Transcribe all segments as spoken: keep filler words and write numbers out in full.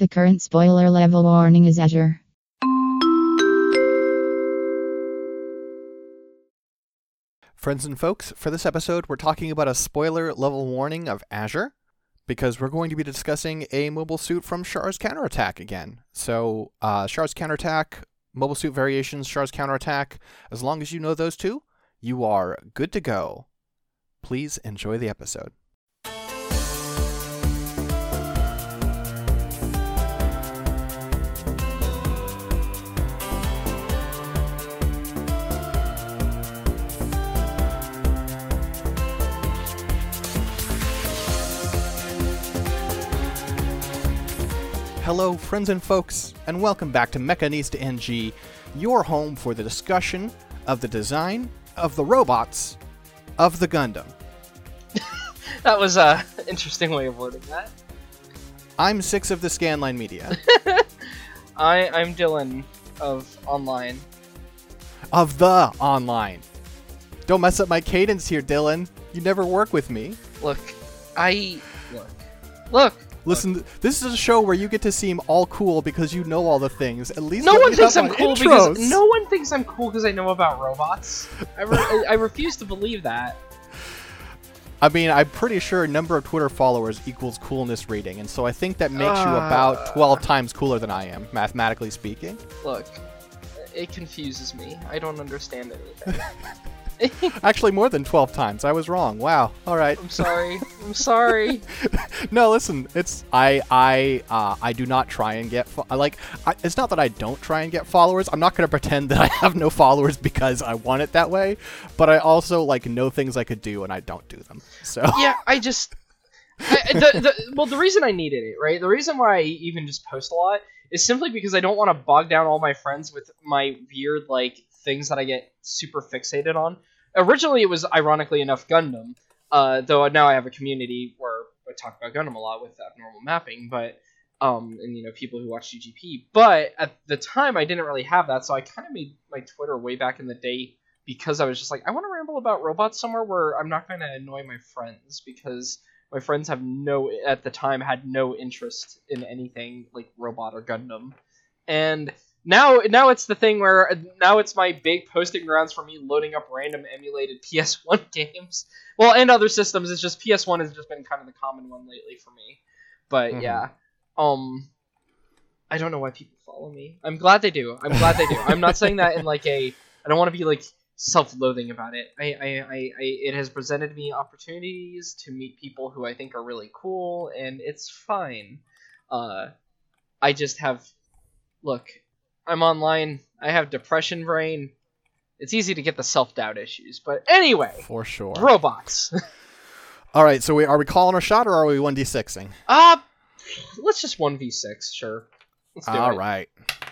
The current spoiler level warning is Azure. Friends and folks, for this episode, we're talking about a spoiler level warning of Azure, because we're going to be discussing a mobile suit from Char's Counterattack again. So, uh, Char's Counterattack, mobile suit variations, Char's Counterattack, as long as you know those two, you are good to go. Please enjoy the episode. Hello, friends and folks, and welcome back to Mechanista N G, your home for the discussion of the design of the robots of the Gundam. That was an interesting way of wording that. I'm Six of the Scanline Media. I, I'm Dylan of Online. Of the Online. Don't mess up my cadence here, Dylan. You never work with me. Look, I... Look. Look! Listen, look. This is a show where you get to seem all cool because you know all the things. At least no let one me thinks have I'm my cool intros. because no one thinks I'm cool because I know about robots. I, re- I, I refuse to believe that. I mean, I'm pretty sure number of Twitter followers equals coolness rating, and so I think that makes uh, you about twelve times cooler than I am, mathematically speaking. Look, it confuses me. I don't understand anything. Actually, more than twelve times. I was wrong. Wow. All right. I'm sorry. I'm sorry. No, listen. It's I I uh, I do not try and get fo- like. I, it's not that I don't try and get followers. I'm not going to pretend that I have no followers because I want it that way. But I also like know things I could do and I don't do them. So yeah, I just. I, the, the, well, the reason I needed it, right? The reason why I even just post a lot is simply because I don't want to bog down all my friends with my weird like things that I get super fixated on. Originally, it was ironically enough Gundam, uh, though now I have a community where I talk about Gundam a lot with abnormal mapping, but um, and you know people who watch G G P. But at the time, I didn't really have that, so I kind of made my Twitter way back in the day because I was just like, I want to ramble about robots somewhere where I'm not going to annoy my friends because my friends have no at the time had no interest in anything like robot or Gundam, and. Now, now it's the thing where now it's my big posting grounds for me loading up random emulated P S one games. Well, and other systems. It's just P S one has just been kind of the common one lately for me. But mm-hmm. yeah, um, I don't know why people follow me. I'm glad they do. I'm glad they do. I'm not saying that in like a. I don't want to be like self-loathing about it. I, I, I, I, it has presented me opportunities to meet people who I think are really cool, and it's fine. Uh, I just have, look. I'm online. I have depression brain. It's easy to get the self-doubt issues. But anyway. For sure. Robots. All right. So we, are we calling our shot or are we one d sixing? Uh, let's just one v six. Sure. Let's do All it. right.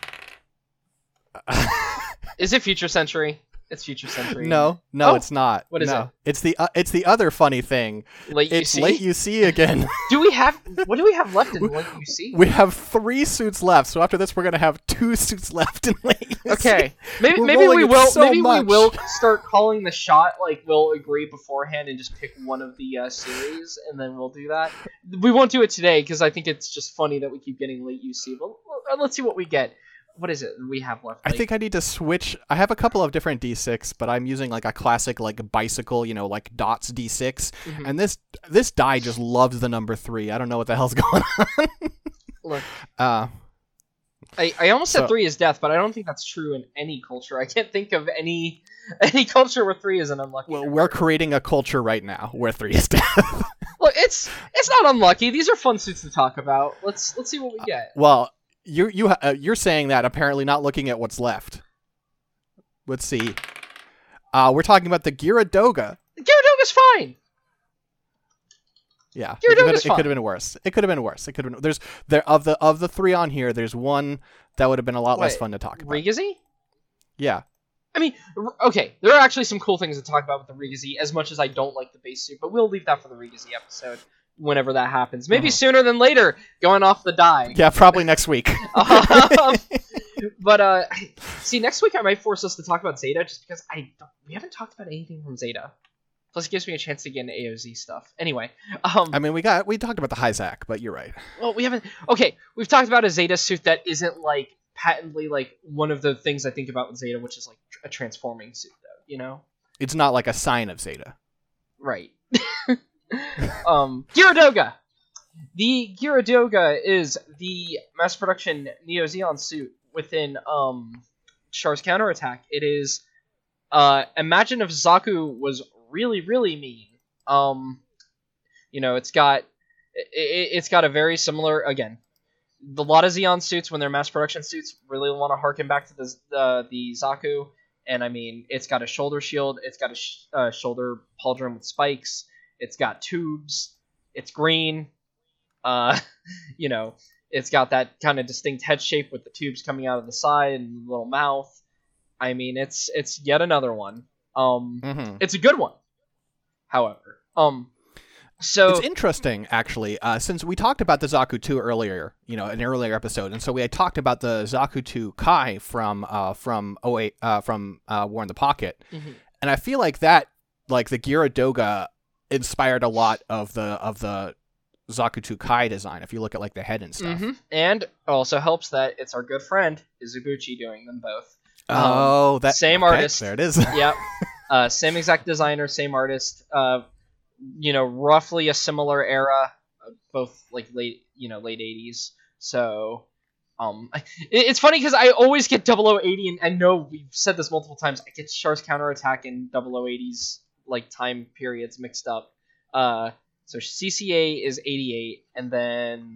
Is it Future Century? It's Future Century. No, no, oh, it's not. What is no. it? It's the uh, it's the other funny thing. Late it's U C? Late U C again. Do we have what do we have left in Late U C? We have three suits left. So after this, we're gonna have two suits left in Late U C. Okay, maybe we're maybe we will so maybe much. we will start calling the shot. Like we'll agree beforehand and just pick one of the uh, series, and then we'll do that. We won't do it today because I think it's just funny that we keep getting Late U C. But let's see what we get. What is it we have left? Like, I think I need to switch. I have a couple of different D six, but I'm using like a classic like bicycle, you know, like dots D six. Mm-hmm. And this this die just loves the number three. I don't know what the hell's going on. Look, uh, I, I almost so, said three is death, but I don't think that's true in any culture. I can't think of any any culture where three is an unlucky. Well, number. We're creating a culture right now where three is death. Look, it's it's not unlucky. These are fun suits to talk about. Let's let's see what we get. Uh, well. You you uh, you're saying that apparently not looking at what's left. Let's see. Uh, we're talking about the Gyaradoga. Gyaradoga's fine. Yeah, Gyaradoga's it, fine. It could have been worse. It could have been worse. It could have been. There's there of the of the three on here. There's one that would have been a lot Wait, less fun to talk about. Rigazi? Yeah. I mean, okay, there are actually some cool things to talk about with the Rigazi, as much as I don't like the base suit, but we'll leave that for the Rigazi episode. Whenever that happens. Maybe mm-hmm. sooner than later, going off the die. Yeah, probably next week. um, but, uh, see, next week I might force us to talk about Zeta, just because I don't, we haven't talked about anything from Zeta. Plus, it gives me a chance to get into A O Z stuff. Anyway, um, I mean, we got we talked about the Hyzak, but you're right. well, we haven't. Okay, we've talked about a Zeta suit that isn't like patently like one of the things I think about with Zeta, which is like a transforming suit, though. You know, It's not like a sign of Zeta. right? um, Gyaradoga. The Gyaradoga is the mass production Neo Zeon suit within um Char's counterattack. It is uh imagine if Zaku was really really mean. Um, you know, it's got it, it's got a very similar again. A lot of Zeon suits when they're mass production suits really want to harken back to the uh, the Zaku, and I mean it's got a shoulder shield, it's got a sh- uh, shoulder pauldron with spikes, it's got tubes, it's green. Uh, you know, it's got that kind of distinct head shape with the tubes coming out of the side and the little mouth. I mean, it's it's yet another one. Um, Mm-hmm. It's a good one, however. Um, so It's interesting, actually, uh, since we talked about the Zaku two earlier, you know, an earlier episode, and so we had talked about the Zaku two Kai from uh, from oh eight uh, from uh, War in the Pocket, Mhm. and I feel like that, like the Gyaradoga, inspired a lot of the of the Zaku two Kai design. If you look at like the head and stuff. Mhm. And also helps that it's our good friend Izubuchi doing them both. Oh, that same okay, artist. There it is. Yep. Uh, same exact designer, same artist. Uh, you know, roughly a similar era, uh, both like late, you know, late eighties. So, um, it, it's funny because I always get double oh eighty, and I know we've said this multiple times. I get Char's counterattack and double oh eighties like time periods mixed up. Uh, so C C A is eighty-eight, and then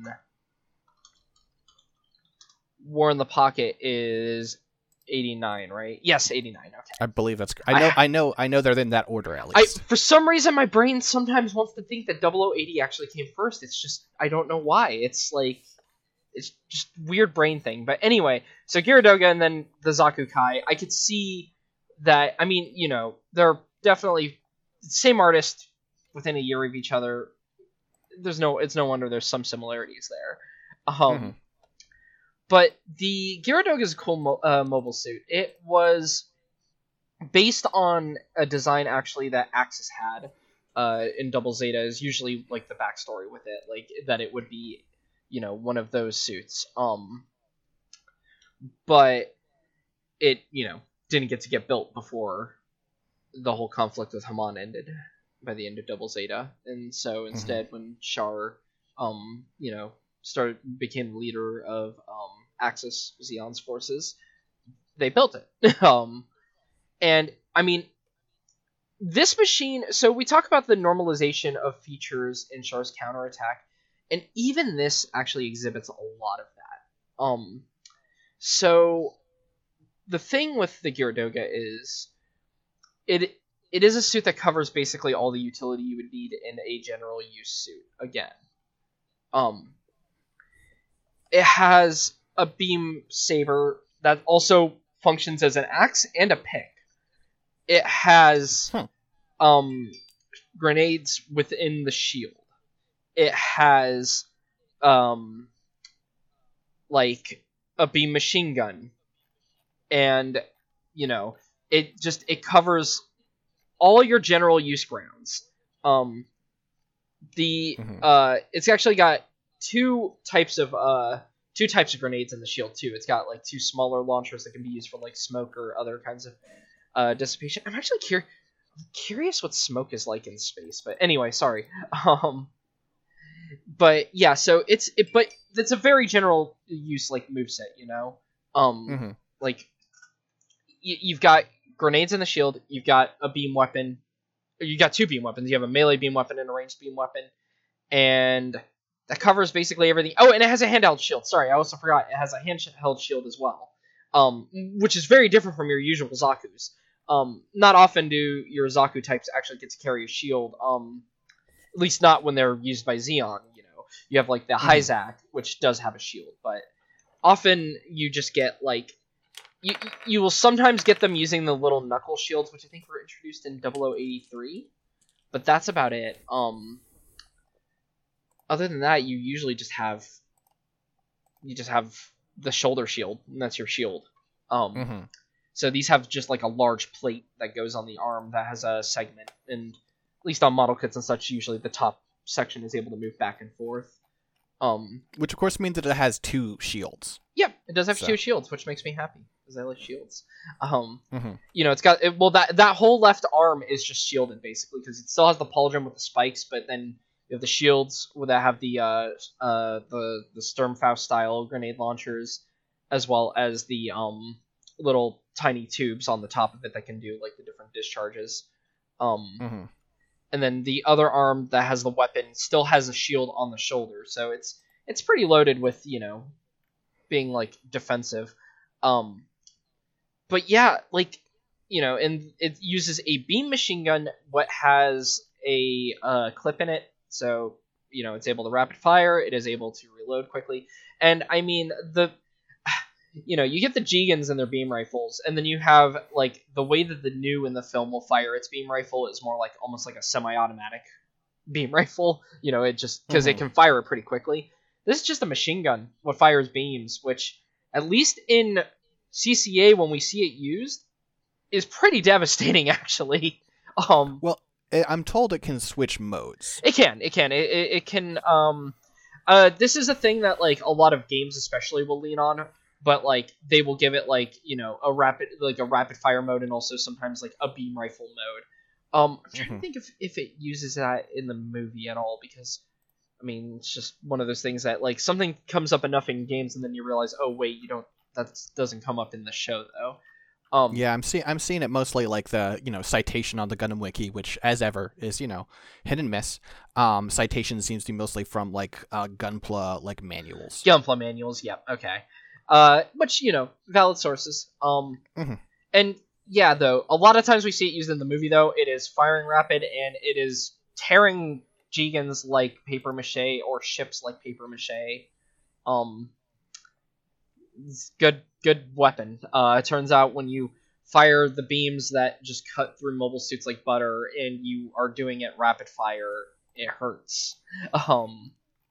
War in the Pocket is eighty-nine, right? Yes, eighty-nine. Okay. I believe that's. I know. I- I, know. I know they're in that order at I, least. for some reason, my brain sometimes wants to think that double oh eighty actually came first. It's just, I don't know why. It's like, it's just weird brain thing. But anyway, so Gyaradoga and then the Zaku Kai, I could see that, I mean, you know, they're definitely same artist within a year of each other. There's no, it's no wonder there's some similarities there. Um, Mhm. But the Gyaradoga is a cool mo- uh, mobile suit. It was based on a design actually that Axis had uh, in Double Zeta. Is usually like the backstory with it, like that it would be, you know, one of those suits. Um, but it, you know, didn't get to get built before the whole conflict with Haman ended by the end of Double Zeta, and so instead, when Char, um, you know, started became the leader of um, Axis Zeon's forces, they built it. um, and I mean, this machine. So we talk about the normalization of features in Char's counterattack, and even this actually exhibits a lot of that. Um, so the thing with the Gyaradoga is, it it is a suit that covers basically all the utility you would need in a general use suit. Again, um. It has a beam saber that also functions as an axe and a pick. It has Hmm. um, grenades within the shield. It has um, like a beam machine gun, and you know it just it covers all your general use grounds. Um, the Mhm. uh, it's actually got two types of uh two types of grenades in the shield too. It's got like two smaller launchers that can be used for like smoke or other kinds of uh dissipation. I'm actually cur- curious what smoke is like in space, but anyway, sorry. Um but yeah, so it's it but it's a very general use like moveset, you know. Um Mhm. like y- you've got grenades in the shield, you've got a beam weapon, you got two beam weapons. You have a melee beam weapon and a ranged beam weapon, and that covers basically everything. Oh, and it has a handheld shield. Sorry, I also forgot. It has a handheld shield as well, um, which is very different from your usual Zaku's. Um, not often do your Zaku types actually get to carry a shield. Um, at least not when they're used by Zeon. You know, you have like the Mhm. Hyzak, which does have a shield, but often you just get like you you will sometimes get them using the little knuckle shields, which I think were introduced in double oh eighty-three, but that's about it. Um. Other than that, you usually just have you just have the shoulder shield, and that's your shield. Um, Mhm. So these have just like a large plate that goes on the arm that has a segment, and least on model kits and such, usually the top section is able to move back and forth. Um, Which of course means that it has two shields. Yeah, it does have So. two shields, which makes me happy because I like shields. Um, Mm-hmm. you know, it's got it, well that that whole left arm is just shielded basically because it still has the pauldron with the spikes, but then you have the shields that have the uh uh the the Sturmfaust style grenade launchers, as well as the um little tiny tubes on the top of it that can do like the different discharges. Um, Mm-hmm. and then the other arm that has the weapon still has a shield on the shoulder, so it's it's pretty loaded with, you know, being like defensive. Um, but yeah, like, you know, and it uses a beam machine gun what has a uh, clip in it, so you know it's able to rapid fire, it is able to reload quickly, and I mean the you know, you get the G-Guns and their beam rifles, and then you have, like, the way that the new in the film will fire its beam rifle is more like, almost like a semi-automatic beam rifle, you know, it just, because Mhm. it can fire it pretty quickly. This is just a machine gun, what fires beams, which, at least in C C A, when we see it used, is pretty devastating, actually. Um, Well, I- I'm told it can switch modes. It can, it can, it, it, it can, um, uh, this is a thing that, like, a lot of games especially will lean on, but, like, they will give it, like, you know, a rapid, like, a rapid fire mode, and also sometimes, like, a beam rifle mode. Um, I'm trying Mhm. to think if, if it uses that in the movie at all, because, I mean, it's just one of those things that, like, something comes up enough in games, and then you realize, oh, wait, you don't, that doesn't come up in the show, though. Um, Yeah, I'm seeing I'm seeing it mostly like the, you know, citation on the Gundam Wiki, which, as ever, is, you know, hit and miss. Um, citation seems to be mostly from like uh, Gunpla like manuals. Gunpla manuals, yep, okay. Uh, which, you know, valid sources. Um, Mhm. and yeah, though, a lot of times we see it used in the movie, though, it is firing rapid, and it is tearing G-Guns like paper mache, or ships like paper mache. Um, it's good, good weapon. Uh, it turns out when you fire the beams that just cut through mobile suits like butter, and you are doing it rapid fire, it hurts. Um,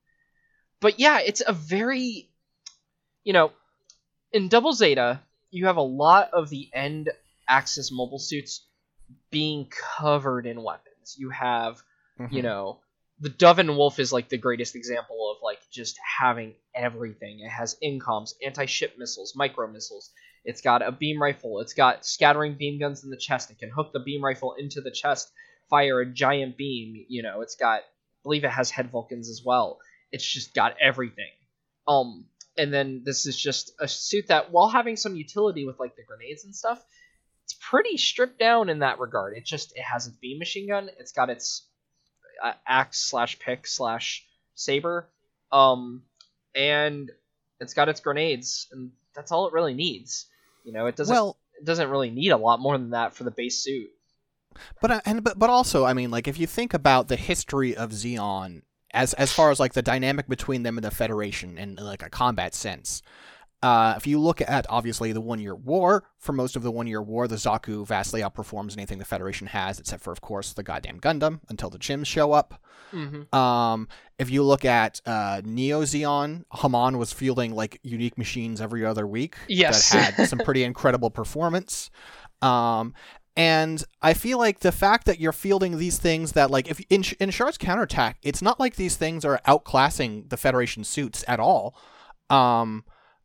but yeah, it's a very, you know, in Double Zeta, you have a lot of the end axis mobile suits being covered in weapons. You have, Mhm. you know, the Dove and Wolf is like the greatest example of like just having everything. It has incoms, anti-ship missiles, micro missiles. It's got a beam rifle. It's got scattering beam guns in the chest. It can hook the beam rifle into the chest, fire a giant beam. You know, it's got, I believe it has head Vulcans as well. It's just got everything. Um, and then this is just a suit that, while having some utility with like the grenades and stuff, it's pretty stripped down in that regard. It just, it has its beam machine gun. It's got its uh, axe slash pick slash saber, um, and it's got its grenades, and that's all it really needs. You know, it doesn't. Well, it doesn't really need a lot more than that for the base suit. but uh, and but but also, I mean, like if you think about the history of Xeon, as as far as like the dynamic between them and the Federation in like a combat sense. Uh, if you look at, obviously, the One-Year War, for most of the One-Year War, the Zaku vastly outperforms anything the Federation has, except for, of course, the goddamn Gundam, until the Chims show up. Mm-hmm. Um, if you look at uh, Neo Zeon, Haman was fielding, like, unique machines every other week Yes. that had some pretty incredible performance. Um, and I feel like the fact that you're fielding these things that, like, if in, in Char's counterattack, it's not like these things are outclassing the Federation suits at all. Um...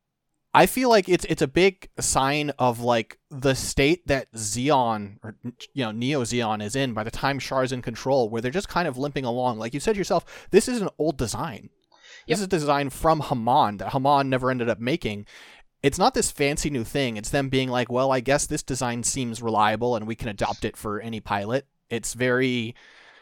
I feel like it's it's a big sign of like the state that Zeon, or you know, Neo Zeon is in by the time Char's in control, where they're just kind of limping along. Like you said yourself, this is an old design. This Yep. is a design from Haman that Haman never ended up making. It's not this fancy new thing. It's them being like, well, I guess this design seems reliable and we can adopt it for any pilot. It's very,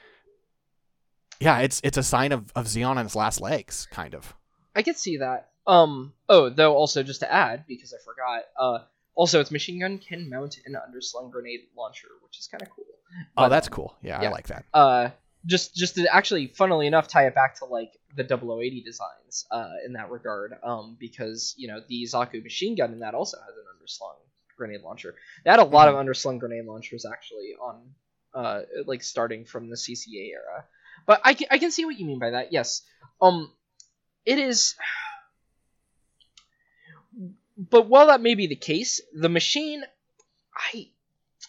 yeah, it's it's a sign of, of Zeon on its last legs, kind of. I could see that. Um. Oh, though, also just to add, because I forgot. Uh. Also, its machine gun can mount an underslung grenade launcher, which is kind of cool. Oh, But, that's um, cool. Yeah, yeah. I like that. uh just just to actually, funnily enough, tie it back to like the double oh eighty designs uh in that regard, um because you know the Zaku machine gun in that also has an underslung grenade launcher. They had a lot Mhm. of underslung grenade launchers actually on uh like starting from the C C A era, but I can, I can see what you mean by that. Yes. Um it is, but while that may be the case, the machine, I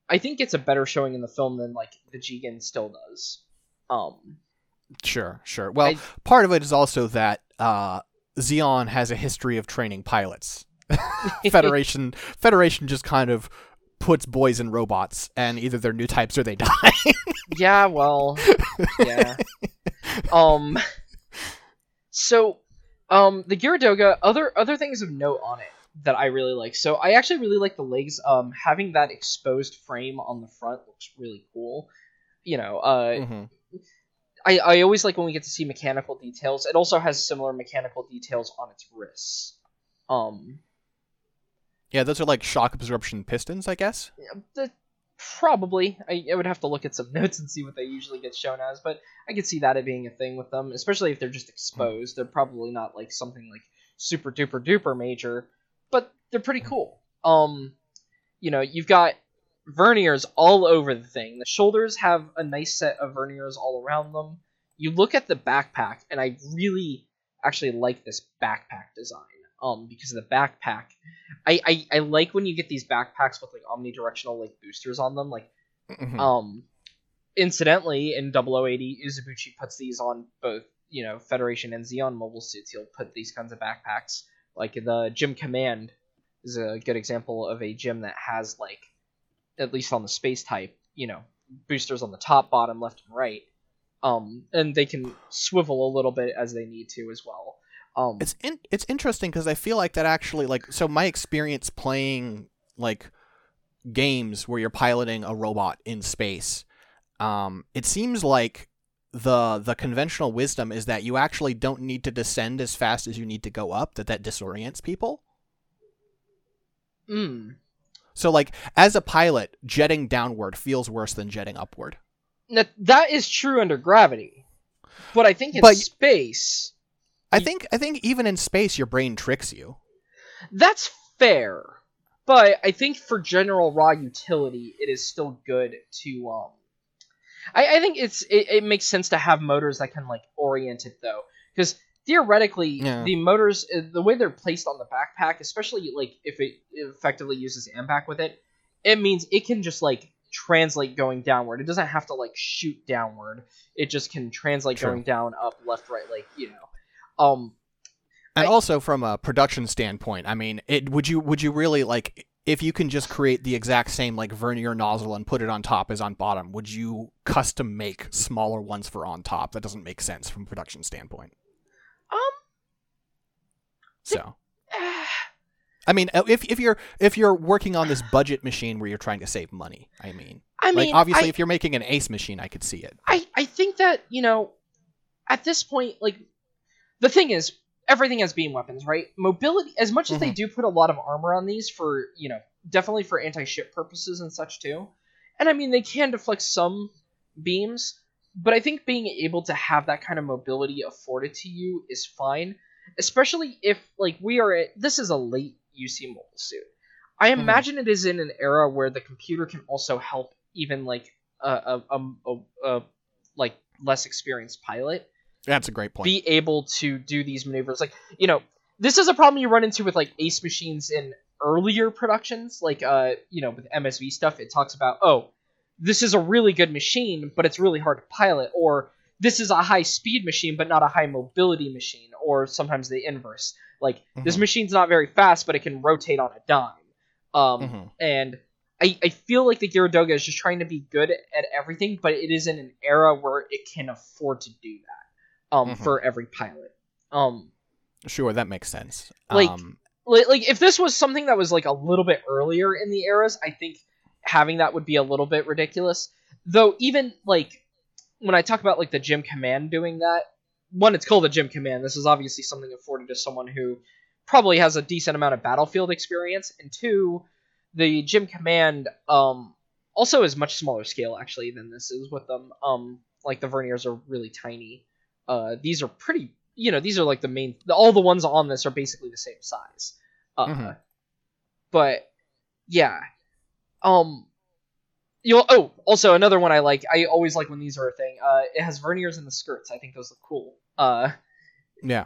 I think gets a better showing in the film than like the Jigen still does. Um, Sure, sure. Well, I- part of it is also that uh, Zeon has a history of training pilots. Federation Federation just kind of puts boys in robots, and either they're new types or they die. yeah, well, yeah. Um, so, um, the Gyaradoga, other other things of note on it that I really like. So I actually really like the legs. Um, having that exposed frame on the front looks really cool. You know, uh, mm-hmm. I I always like when we get to see mechanical details. It also has similar mechanical details on its wrists. Um, Yeah, those are like shock absorption pistons, I guess. the, probably. I, I would have to look at some notes and see what they usually get shown as, but I could see that it being a thing with them, especially if they're just exposed. They're probably not like something like super duper duper major, but they're pretty cool. Um, you know, you've got verniers all over the thing. The shoulders have a nice set of verniers all around them. You look at the backpack, and I really actually like this backpack design. Um, because of the backpack, I, I, I like when you get these backpacks with like omnidirectional like boosters on them. Like, Mm-hmm. um, incidentally, in double oh eighty, Uzubuchi puts these on both, you know, Federation and Zeon mobile suits. He'll put these kinds of backpacks. Like the Gym Command is a good example of a gym that has like, at least on the space type, you know, boosters on the top, bottom, left, and right. Um, and they can swivel a little bit as they need to as well. Um, It's in, it's interesting because I feel like that actually like so my experience playing like games where you're piloting a robot in space, um, it seems like the the conventional wisdom is that you actually don't need to descend as fast as you need to go up. That that disorients people. mm. So like as a pilot, jetting downward feels worse than jetting upward. That that is true under gravity, but I think in But- space, I think I think even in space, your brain tricks you. that's fair. But I think for general raw utility, it is still good to um. I, I think it's it, it makes sense to have motors that can like orient it though, because theoretically Yeah. the motors, uh, the way they're placed on the backpack, especially like if it effectively uses AMBAC with it, it means it can just like translate going downward. It doesn't have to like shoot downward. It just can translate True. going down, up, left, right, like you know. Um, And I- also from a production standpoint, I mean, it would you would you really like if you can just create the exact same like vernier nozzle and put it on top as on bottom, would you custom make smaller ones for on top? That doesn't make sense from a production standpoint. um, So, I mean, if if you're if you're working on this budget machine where you're trying to save money, I mean, I mean, like obviously I, if you're making an Ace machine, I could see it. I, I think that, you know, at this point, like, the thing is, everything has beam weapons, right? Mobility, as much as they Mhm. do put a lot of armor on these for, you know, definitely for anti-ship purposes and such too, and I mean, they can deflect some beams, but I think being able to have that kind of mobility afforded to you is fine, especially if, like, we are at, this is a late U C mobile suit. I Mhm. imagine it is in an era where the computer can also help even, like, a, a, a, a, a like, less experienced pilot That's a great point. be able to do these maneuvers. Like, you know, this is a problem you run into with like Ace machines in earlier productions, like uh, you know, with M S V stuff. It talks about, oh, this is a really good machine, but it's really hard to pilot, or this is a high speed machine, but not a high mobility machine, or sometimes the inverse. Like, this Mhm. machine's not very fast, but it can rotate on a dime. Um, Mhm. and I, I feel like the Gyaradoga is just trying to be good at everything, but it is in an era where it can afford to do that. Um, Mhm. for every pilot. Um, Sure, that makes sense. Like- um, like, like if this was something that was like a little bit earlier in the eras, I think having that would be a little bit ridiculous. Though even like when I talk about like the Gym Command doing that, one, it's called a Gym Command. This is obviously something afforded to someone who probably has a decent amount of battlefield experience, and two, the Gym Command um also is much smaller scale actually than this is with them. Um, like the verniers are really tiny. Uh, these are pretty, you know, these are like the main, all the ones on this are basically the same size. Uh, Mhm. But, yeah. Um, you know, oh, also another one I like, I always like when these are a thing, uh, it has verniers in the skirts. I think those look cool. Uh, yeah.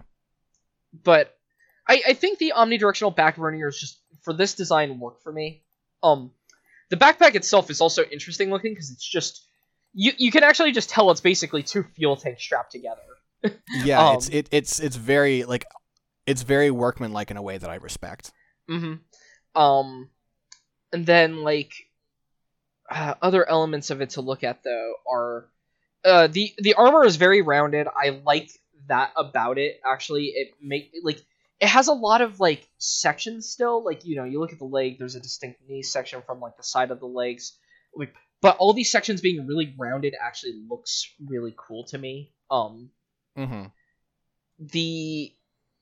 but I, I think the omnidirectional back verniers just, for this design, work for me. Um, the backpack itself is also interesting looking because it's just you you can actually just tell it's basically two fuel tanks strapped together. Yeah, um, it's it, it's it's very like it's very workmanlike in a way that I respect. Mm-hmm. Um, and then like uh, other elements of it to look at though are uh the the armor is very rounded. I like that about it. Actually, it make like it has a lot of like sections still. Like you know, you look at the leg. There's a distinct knee section from like the side of the legs. Like, but all these sections being really rounded actually looks really cool to me. Um, Mm-hmm. the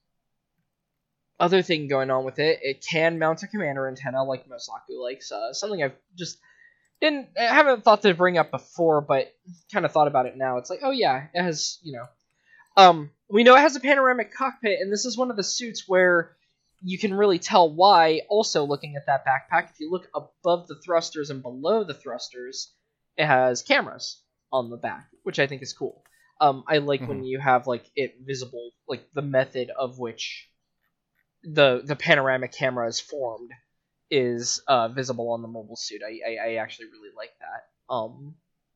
other thing going on with it, it can mount a commander antenna like Mosaku likes. Uh, something I've just didn't I haven't thought to bring up before, but kind of thought about it now. It's like, oh yeah, it has, you know, um, we know it has a panoramic cockpit, and this is one of the suits where you can really tell why. Also, looking at that backpack, if you look above the thrusters and below the thrusters, it has cameras on the back, which I think is cool. Um, I like mm-hmm. when you have like it visible, like the method of which the the panoramic camera is formed is uh, visible on the mobile suit. I, I I actually really like that. Um,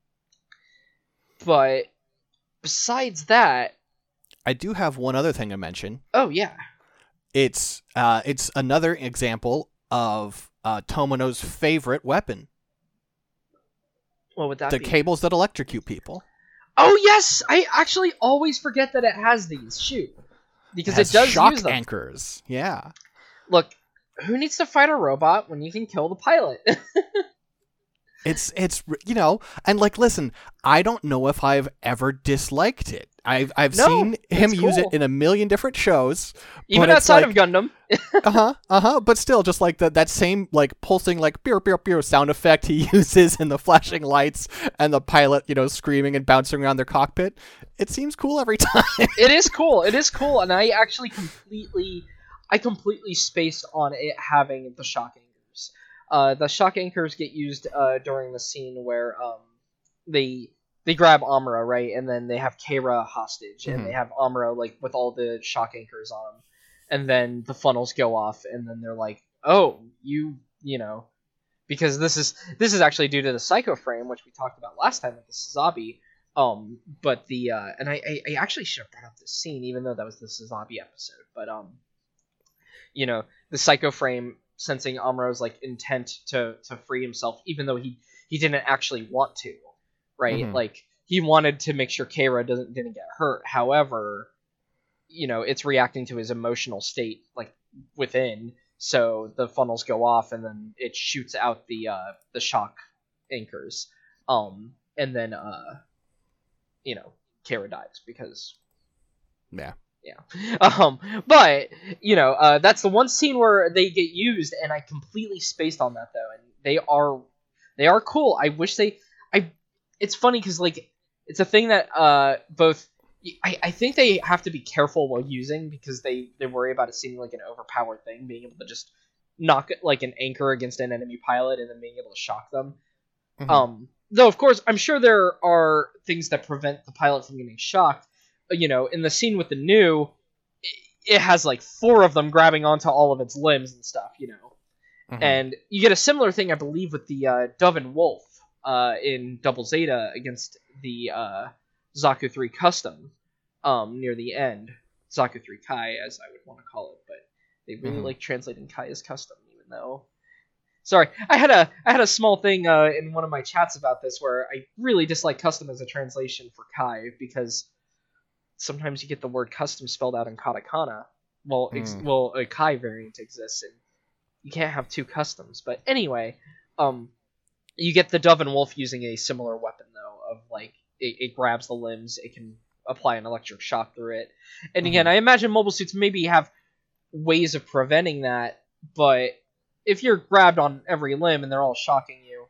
but besides that, I do have one other thing to mention. Oh yeah, it's uh it's another example of uh, Tomino's favorite weapon. What would that the be? The cables that electrocute people. Oh yes, I actually always forget that it has these. Shoot, because it, it does shock use them. anchors. Yeah. Look, who needs to fight a robot when you can kill the pilot? it's it's you know, and like, listen, I don't know if I've ever disliked it. I've I've no, seen him cool. use it in a million different shows, even outside like, of Gundam. uh huh, uh huh. But still, just like that that same like pulsing like beer beer beer sound effect he uses in the flashing lights and the pilot, you know, screaming and bouncing around their cockpit. It seems cool every time. It is cool. It is cool, and I actually completely, I completely spaced on it having the shock anchors. Uh, the shock anchors get used uh during the scene where um they. They grab Amuro, right, and then they have Keira hostage, and mm-hmm. they have Amuro like with all the shock anchors on them, and then the funnels go off, and then they're like, "Oh, you, you know," because this is this is actually due to the Psycho Frame, which we talked about last time with the Sazabi. Um, but the uh, and I, I I actually should have brought up this scene, even though that was the Sazabi episode, but um, you know, the Psycho Frame sensing Amuro's like intent to to free himself, even though he he didn't actually want to. Right, mm-hmm. like he wanted to make sure Keira doesn't didn't get hurt. However, you know, it's reacting to his emotional state, like within. So the funnels go off, and then it shoots out the uh, the shock anchors, um, and then uh, you know, Keira dies because, yeah, yeah. Um, but you know, uh, that's the one scene where they get used, and I completely spaced on that though, and they are they are cool. I wish they, I. It's funny because like it's a thing that uh both I, I think they have to be careful while using because they, they worry about it seeming like an overpowered thing, being able to just knock like an anchor against an enemy pilot and then being able to shock them. Mm-hmm. Um, though of course I'm sure there are things that prevent the pilot from getting shocked. You know, in the scene with the new, it, it has like four of them grabbing onto all of its limbs and stuff. You know, mm-hmm. and you get a similar thing I believe with the uh, Dove and Wolf. Uh, in Double Zeta against the uh, Zaku three Custom um, near the end. Zaku three Kai, as I would want to call it, but they really mm-hmm. like translating Kai as Custom, even though... Sorry, I had a I had a small thing uh, in one of my chats about this where I really dislike Custom as a translation for Kai, because sometimes you get the word Custom spelled out in katakana. Well, mm. ex- well, a Kai variant exists, and you can't have two Customs. But anyway... um. You get the Dove and Wolf using a similar weapon, though, of, like, it, it grabs the limbs, it can apply an electric shock through it. And again, mm-hmm. I imagine mobile suits maybe have ways of preventing that, but if you're grabbed on every limb and they're all shocking you,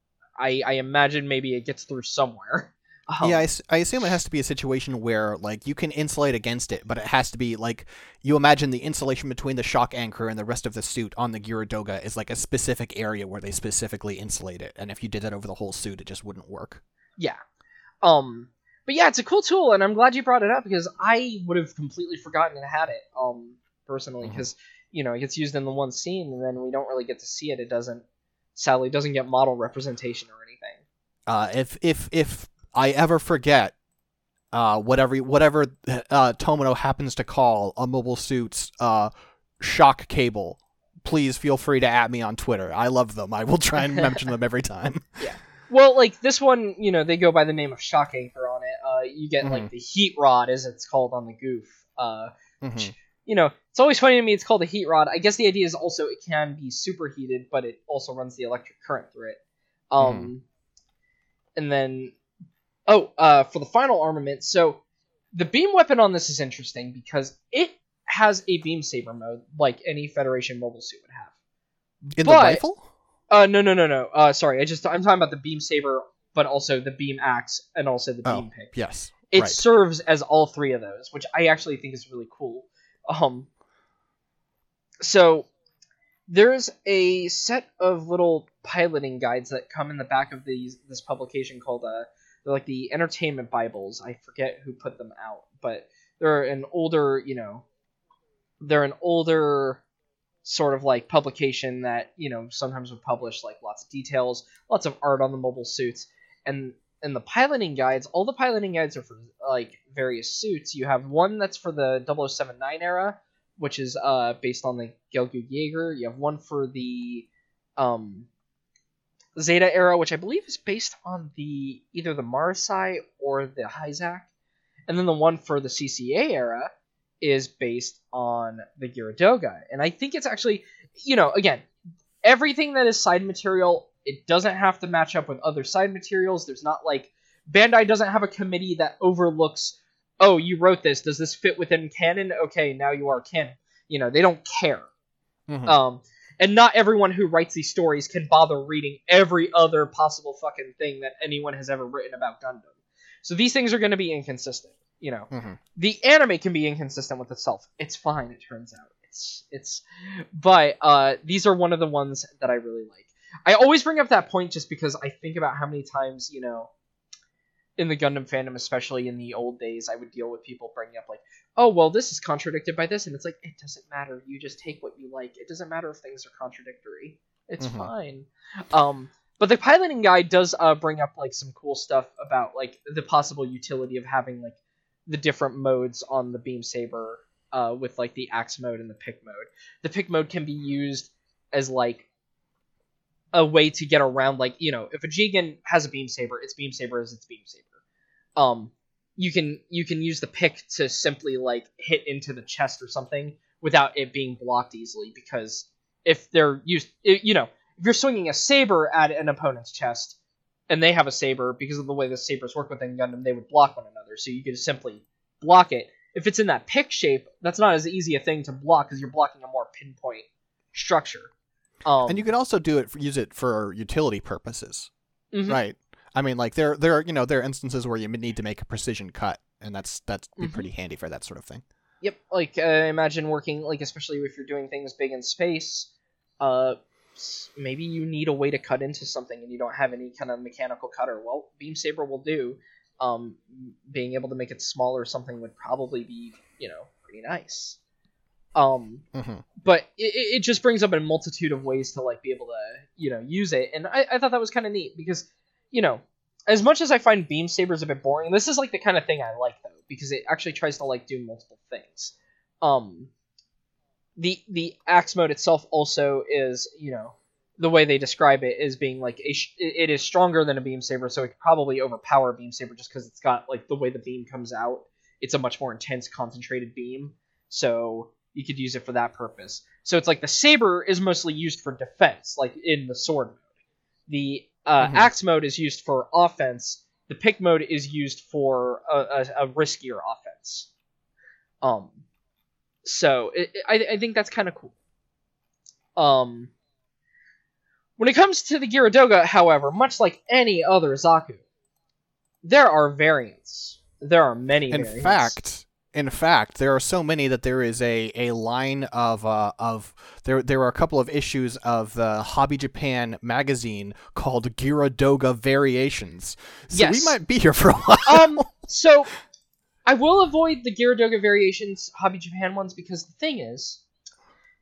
I, I imagine maybe it gets through somewhere. Um, yeah, I, I assume it has to be a situation where, like, you can insulate against it, but it has to be, like, you imagine the insulation between the shock anchor and the rest of the suit on the Gyrodoga is, like, a specific area where they specifically insulate it, and if you did that over the whole suit, it just wouldn't work. Yeah. Um, but yeah, it's a cool tool, and I'm glad you brought it up, because I would have completely forgotten it had it, um, personally, because, mm-hmm. you know, it gets used in the one scene, and then we don't really get to see it. It doesn't sadly doesn't get model representation or anything. Uh, if if if I ever forget, uh, whatever whatever uh, Tomino happens to call a mobile suit's uh, shock cable, please feel free to at me on Twitter. I love them. I will try and mention them every time. Yeah. Well, like this one, you know, they go by the name of Shock Anchor on it. Uh, you get Mhm. like the heat rod, as it's called on the Goof. Uh, Mhm. which, you know, it's always funny to me. It's called a heat rod. I guess the idea is also it can be superheated, but it also runs the electric current through it. Um, and then, oh, uh, for the final armament, so the beam weapon on this is interesting because it has a beam saber mode, like any Federation mobile suit would have. In But- the rifle? Uh, no, no, no, no. Uh, sorry, I just I'm talking about the beam saber, but also the beam axe and also the Oh, beam pick. yes. It right. serves as all three of those, which I actually think is really cool. Um, so there's a set of little piloting guides that come in the back of these this publication called uh, they're like the Entertainment Bibles. I forget who put them out, but they're an older, you know, they're an older sort of like publication that, you know, sometimes would publish like lots of details, lots of art on the mobile suits, and and the piloting guides, all the piloting guides are for like various suits. You have one that's for the double oh seven nine era, which is uh based on the Gelgoog Jaeger. You have one for the um Zeta era, which I believe is based on the either the Marasai or the Hyzak, and then the one for the C C A era is based on the Gyaradoga. And I think it's actually, you know, again, everything that is side material, it doesn't have to match up with other side materials. There's not like, Bandai doesn't have a committee that overlooks, oh, you wrote this, does this fit within canon? Okay, now you are canon. You know, they don't care. Mhm. Um, and not everyone who writes these stories can bother reading every other possible fucking thing that anyone has ever written about Gundam. So these things are going to be inconsistent. You know, Mhm. the anime can be inconsistent with itself. It's fine, it turns out. It's it's, but uh, these are one of the ones that I really like. I always bring up that point just because I think about how many times, you know, in the Gundam fandom, especially in the old days, I would deal with people bringing up like, oh, well, this is contradicted by this, and it's like, it doesn't matter. You just take what you like. It doesn't matter if things are contradictory. It's Mhm. fine. Um, but the piloting guide does uh, bring up like some cool stuff about like the possible utility of having like the different modes on the beam saber, uh, with like the axe mode and the pick mode. The pick mode can be used as like a way to get around, like, you know, if a Jigen has a beam saber, its beam saber is its beam saber. Um, you can you can use the pick to simply like hit into the chest or something without it being blocked easily, because if they're used, you know, if you're swinging a saber at an opponent's chest and they have a saber, because of the way the sabers work within Gundam, they would block one another. So you could simply block it. If it's in that pick shape, that's not as easy a thing to block because you're blocking a more pinpoint structure. Um, And you can also do it, use it for utility purposes, mhm. right? I mean, like there, there, are, you know, there are instances where you need to make a precision cut, and that's that's be Mhm. pretty handy for that sort of thing. Yep, like uh, imagine working, like especially if you're doing things big in space, uh, s- maybe you need a way to cut into something and you don't have any kind of mechanical cutter. Well, beam saber will do. Um, being able to make it smaller or something would probably be, you know, pretty nice. Um, hmm but it, it just brings up a multitude of ways to like be able to, you know, use it, and I, I thought that was kind of neat because, you know, as much as I find beam sabers a bit boring, this is like the kind of thing I like though, because it actually tries to like do multiple things. Um, the the axe mode itself also is, you know, the way they describe it is being like a sh- it is stronger than a beam saber, so it could probably overpower a beam saber just because it's got like the way the beam comes out. It's a much more intense, concentrated beam, so you could use it for that purpose. So it's like the saber is mostly used for defense, like in the sword mode. The uh, Mhm. axe mode is used for offense. The pick mode is used for a, a, a riskier offense. Um, so it, it- I, I think that's kind of cool. Um, when it comes to the Gyaradoga, however, much like any other Zaku, there are variants. There are many In variants. fact, in fact, there are so many that there is a, a line of uh, of there there are a couple of issues of the Hobby Japan magazine called Gyaradoga Variations. So Yes. we might be here for a while. um, so I will avoid the Gyaradoga variations, Hobby Japan ones, because the thing is,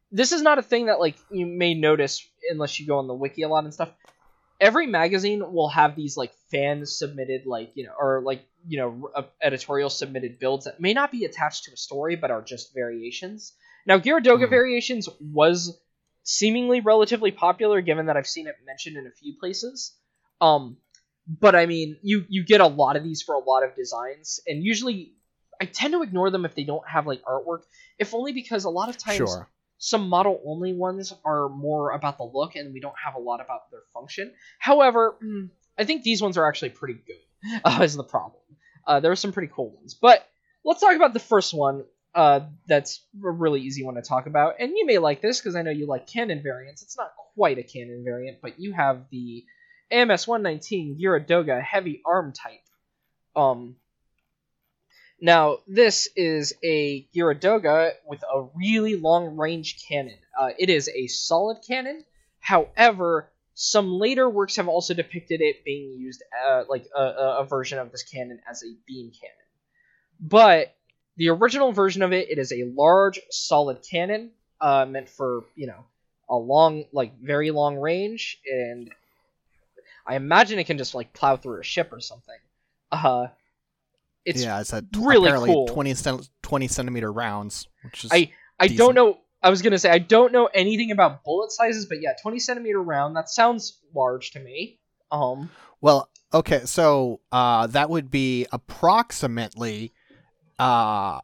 this is not a thing that like you may notice unless you go on the wiki a lot and stuff. Every magazine will have these like fan submitted like you know or like you know uh, editorial submitted builds that may not be attached to a story but are just variations. Now Gyaradoga mm. variations was seemingly relatively popular given that I've seen it mentioned in a few places. Um, but I mean you you get a lot of these for a lot of designs, and usually I tend to ignore them if they don't have like artwork, if only because a lot of times. Sure. Some model-only ones are more about the look, and we don't have a lot about their function. However, I think these ones are actually pretty good, uh, is the problem. Uh, there are some pretty cool ones. But let's talk about the first one. Uh, that's a really easy one to talk about. And you may like this, because I know you like canon variants. It's not quite a canon variant, but you have the A M S one nineteen Gyaradoga Heavy Arm type. Um... Now, this is a Gyaradoga with a really long-range cannon. Uh, it is a solid cannon. However, some later works have also depicted it being used, uh, like a, a version of this cannon as a beam cannon. But the original version of it, it is a large, solid cannon uh, meant for, you know, a long, like, very long range. And I imagine it can just, like, plow through a ship or something. Uh... It's yeah, it's a tw- really cool. twenty, twenty centimeter rounds, which is I I decent. don't know. I was gonna say I don't know anything about bullet sizes, but yeah, twenty centimeter round. That sounds large to me. Um. Well, okay, so uh, that would be approximately uh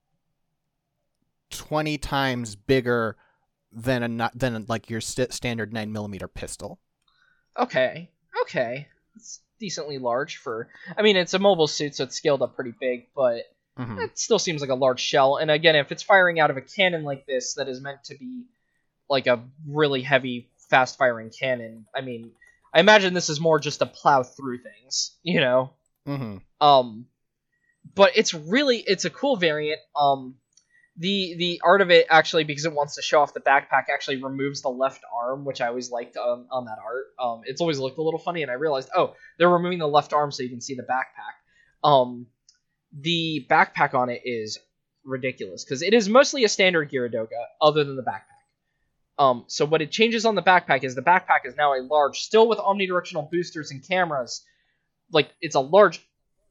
twenty times bigger than a than like your st- standard nine millimeter pistol. Okay. Okay. It's decently large for, I mean, it's a mobile suit, so it's scaled up pretty big, but mm-hmm. it still seems like a large shell. And again, if it's firing out of a cannon like this that is meant to be like a really heavy, fast-firing cannon, I mean, I imagine this is more just to plow through things, you know? Mm-hmm. Um, but it's really, it's a cool variant. Um, the the art of it, actually, because it wants to show off the backpack, actually removes the left arm, which I always liked on, on that art. Um, it's always looked a little funny, and I realized, oh, they're removing the left arm so you can see the backpack. Um, the backpack on it is ridiculous, because it is mostly a standard Gyaradoga, other than the backpack. Um, so what it changes on the backpack is the backpack is now a large, still with omnidirectional boosters and cameras, like, it's a large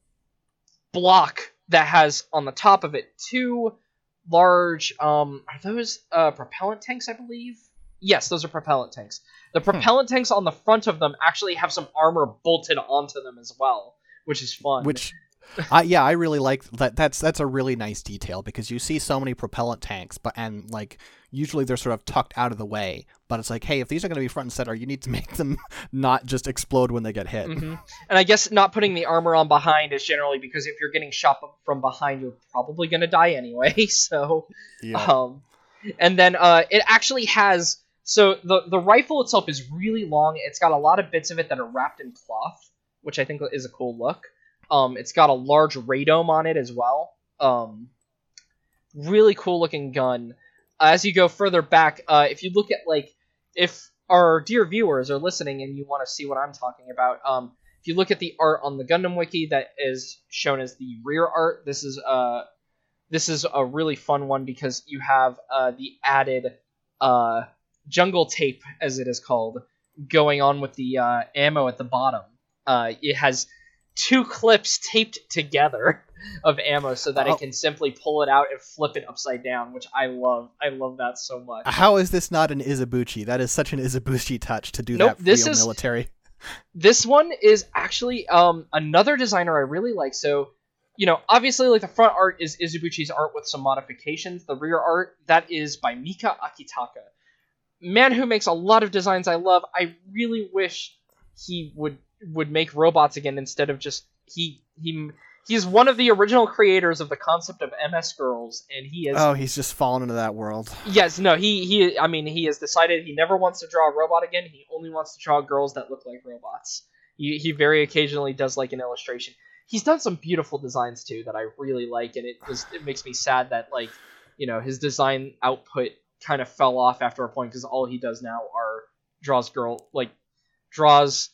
block that has, on the top of it, two large, um, are those uh, propellant tanks, I believe? Yes, those are propellant tanks. The propellant hmm. tanks on the front of them actually have some armor bolted onto them as well, which is fun. Which, uh, yeah, I really like that. That's that's a really nice detail, because you see so many propellant tanks, but and like usually they're sort of tucked out of the way. But it's like, hey, if these are going to be front and center, you need to make them not just explode when they get hit. Mm-hmm. And I guess not putting the armor on behind is generally because if you're getting shot from behind, you're probably going to die anyway. So, yeah. um, and then uh, it actually has. So the the rifle itself is really long. It's got a lot of bits of it that are wrapped in cloth, which I think is a cool look. Um, it's got a large radome on it as well. Um, really cool looking gun. As you go further back, uh, if you look at, like, if our dear viewers are listening and you want to see what I'm talking about, um, if you look at the art on the Gundam Wiki that is shown as the rear art, this is uh, this is a really fun one because you have uh, the added uh, jungle tape, as it is called, going on with the uh, ammo at the bottom. Uh, it has two clips taped together of ammo so that oh. it can simply pull it out and flip it upside down, which I love. I love that so much. How is this not an Izabuchi? That is such an Izabuchi touch to do nope, that this real is, military. This one is actually um, another designer I really like. So, you know, obviously, like, the front art is Izabuchi's art with some modifications. The rear art, that is by Mika Akitaka. Man who makes a lot of designs I love. I really wish he would would make robots again instead of just he he he's one of the original creators of the concept of M S girls, and he is oh he's just fallen into that world. Yes, no, he he I mean he has decided he never wants to draw a robot again. He only wants to draw girls that look like robots. He he very occasionally does like an illustration. He's done some beautiful designs too that I really like, and it just it makes me sad that, like, you know, his design output kind of fell off after a point because all he does now are draws girl like draws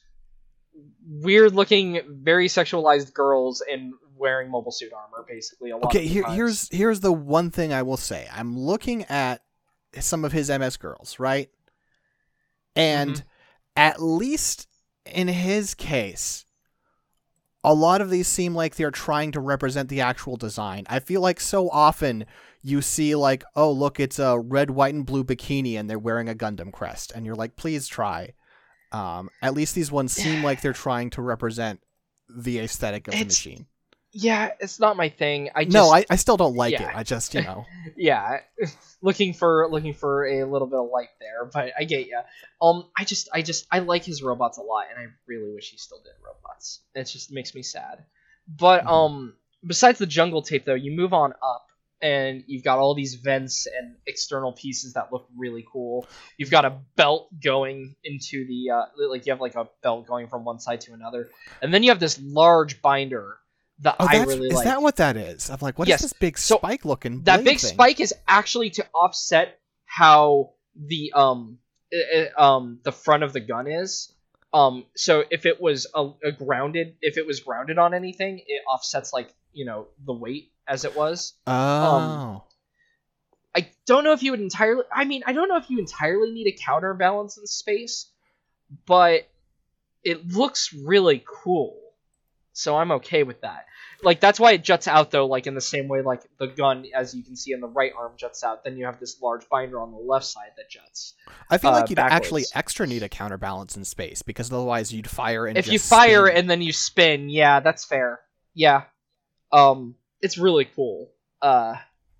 weird looking, very sexualized girls and wearing mobile suit armor, basically. A lot okay, of here, times. here's here's the one thing I will say. I'm looking at some of his M S girls, right? And Mm-hmm. at least in his case, a lot of these seem like they're trying to represent the actual design. I feel like so often you see like, oh, look, it's a red, white, and blue bikini and they're wearing a Gundam crest. And you're like, please try. Um, at least these ones seem like they're trying to represent the aesthetic of the It's- machine. Yeah, it's not my thing. I just, No, I, I still don't like yeah. it. I just, you know. yeah, looking for looking for a little bit of light there, but I get ya. Um, I just I just I like his robots a lot, and I really wish he still did robots. It just makes me sad. But Mhm. um, besides the jungle tape, though, you move on up, and you've got all these vents and external pieces that look really cool. You've got a belt going into the uh, like you have like a belt going from one side to another, and then you have this large binder that Oh, I that's, really is like. that what that is? I'm like, what is Yes. this big So, spike looking That blade big thing? spike is actually to offset how the um i- i- um the front of the gun is. Um, so if it was a, a grounded, if it was grounded on anything, it offsets like you know the weight as it was. Oh. I don't know if you would entirely. I mean, I don't know if you entirely need a counterbalance in space, but it looks really cool. So I'm okay with that. Like that's why it juts out though, like in the same way like the gun, as you can see in the right arm, juts out. Then you have this large binder on the left side that juts. I feel uh, like you'd actually backwards. extra need a counterbalance in space because otherwise you'd fire and If just you fire spin. and then you spin, yeah, that's fair. Yeah, um, it's really cool. Uh,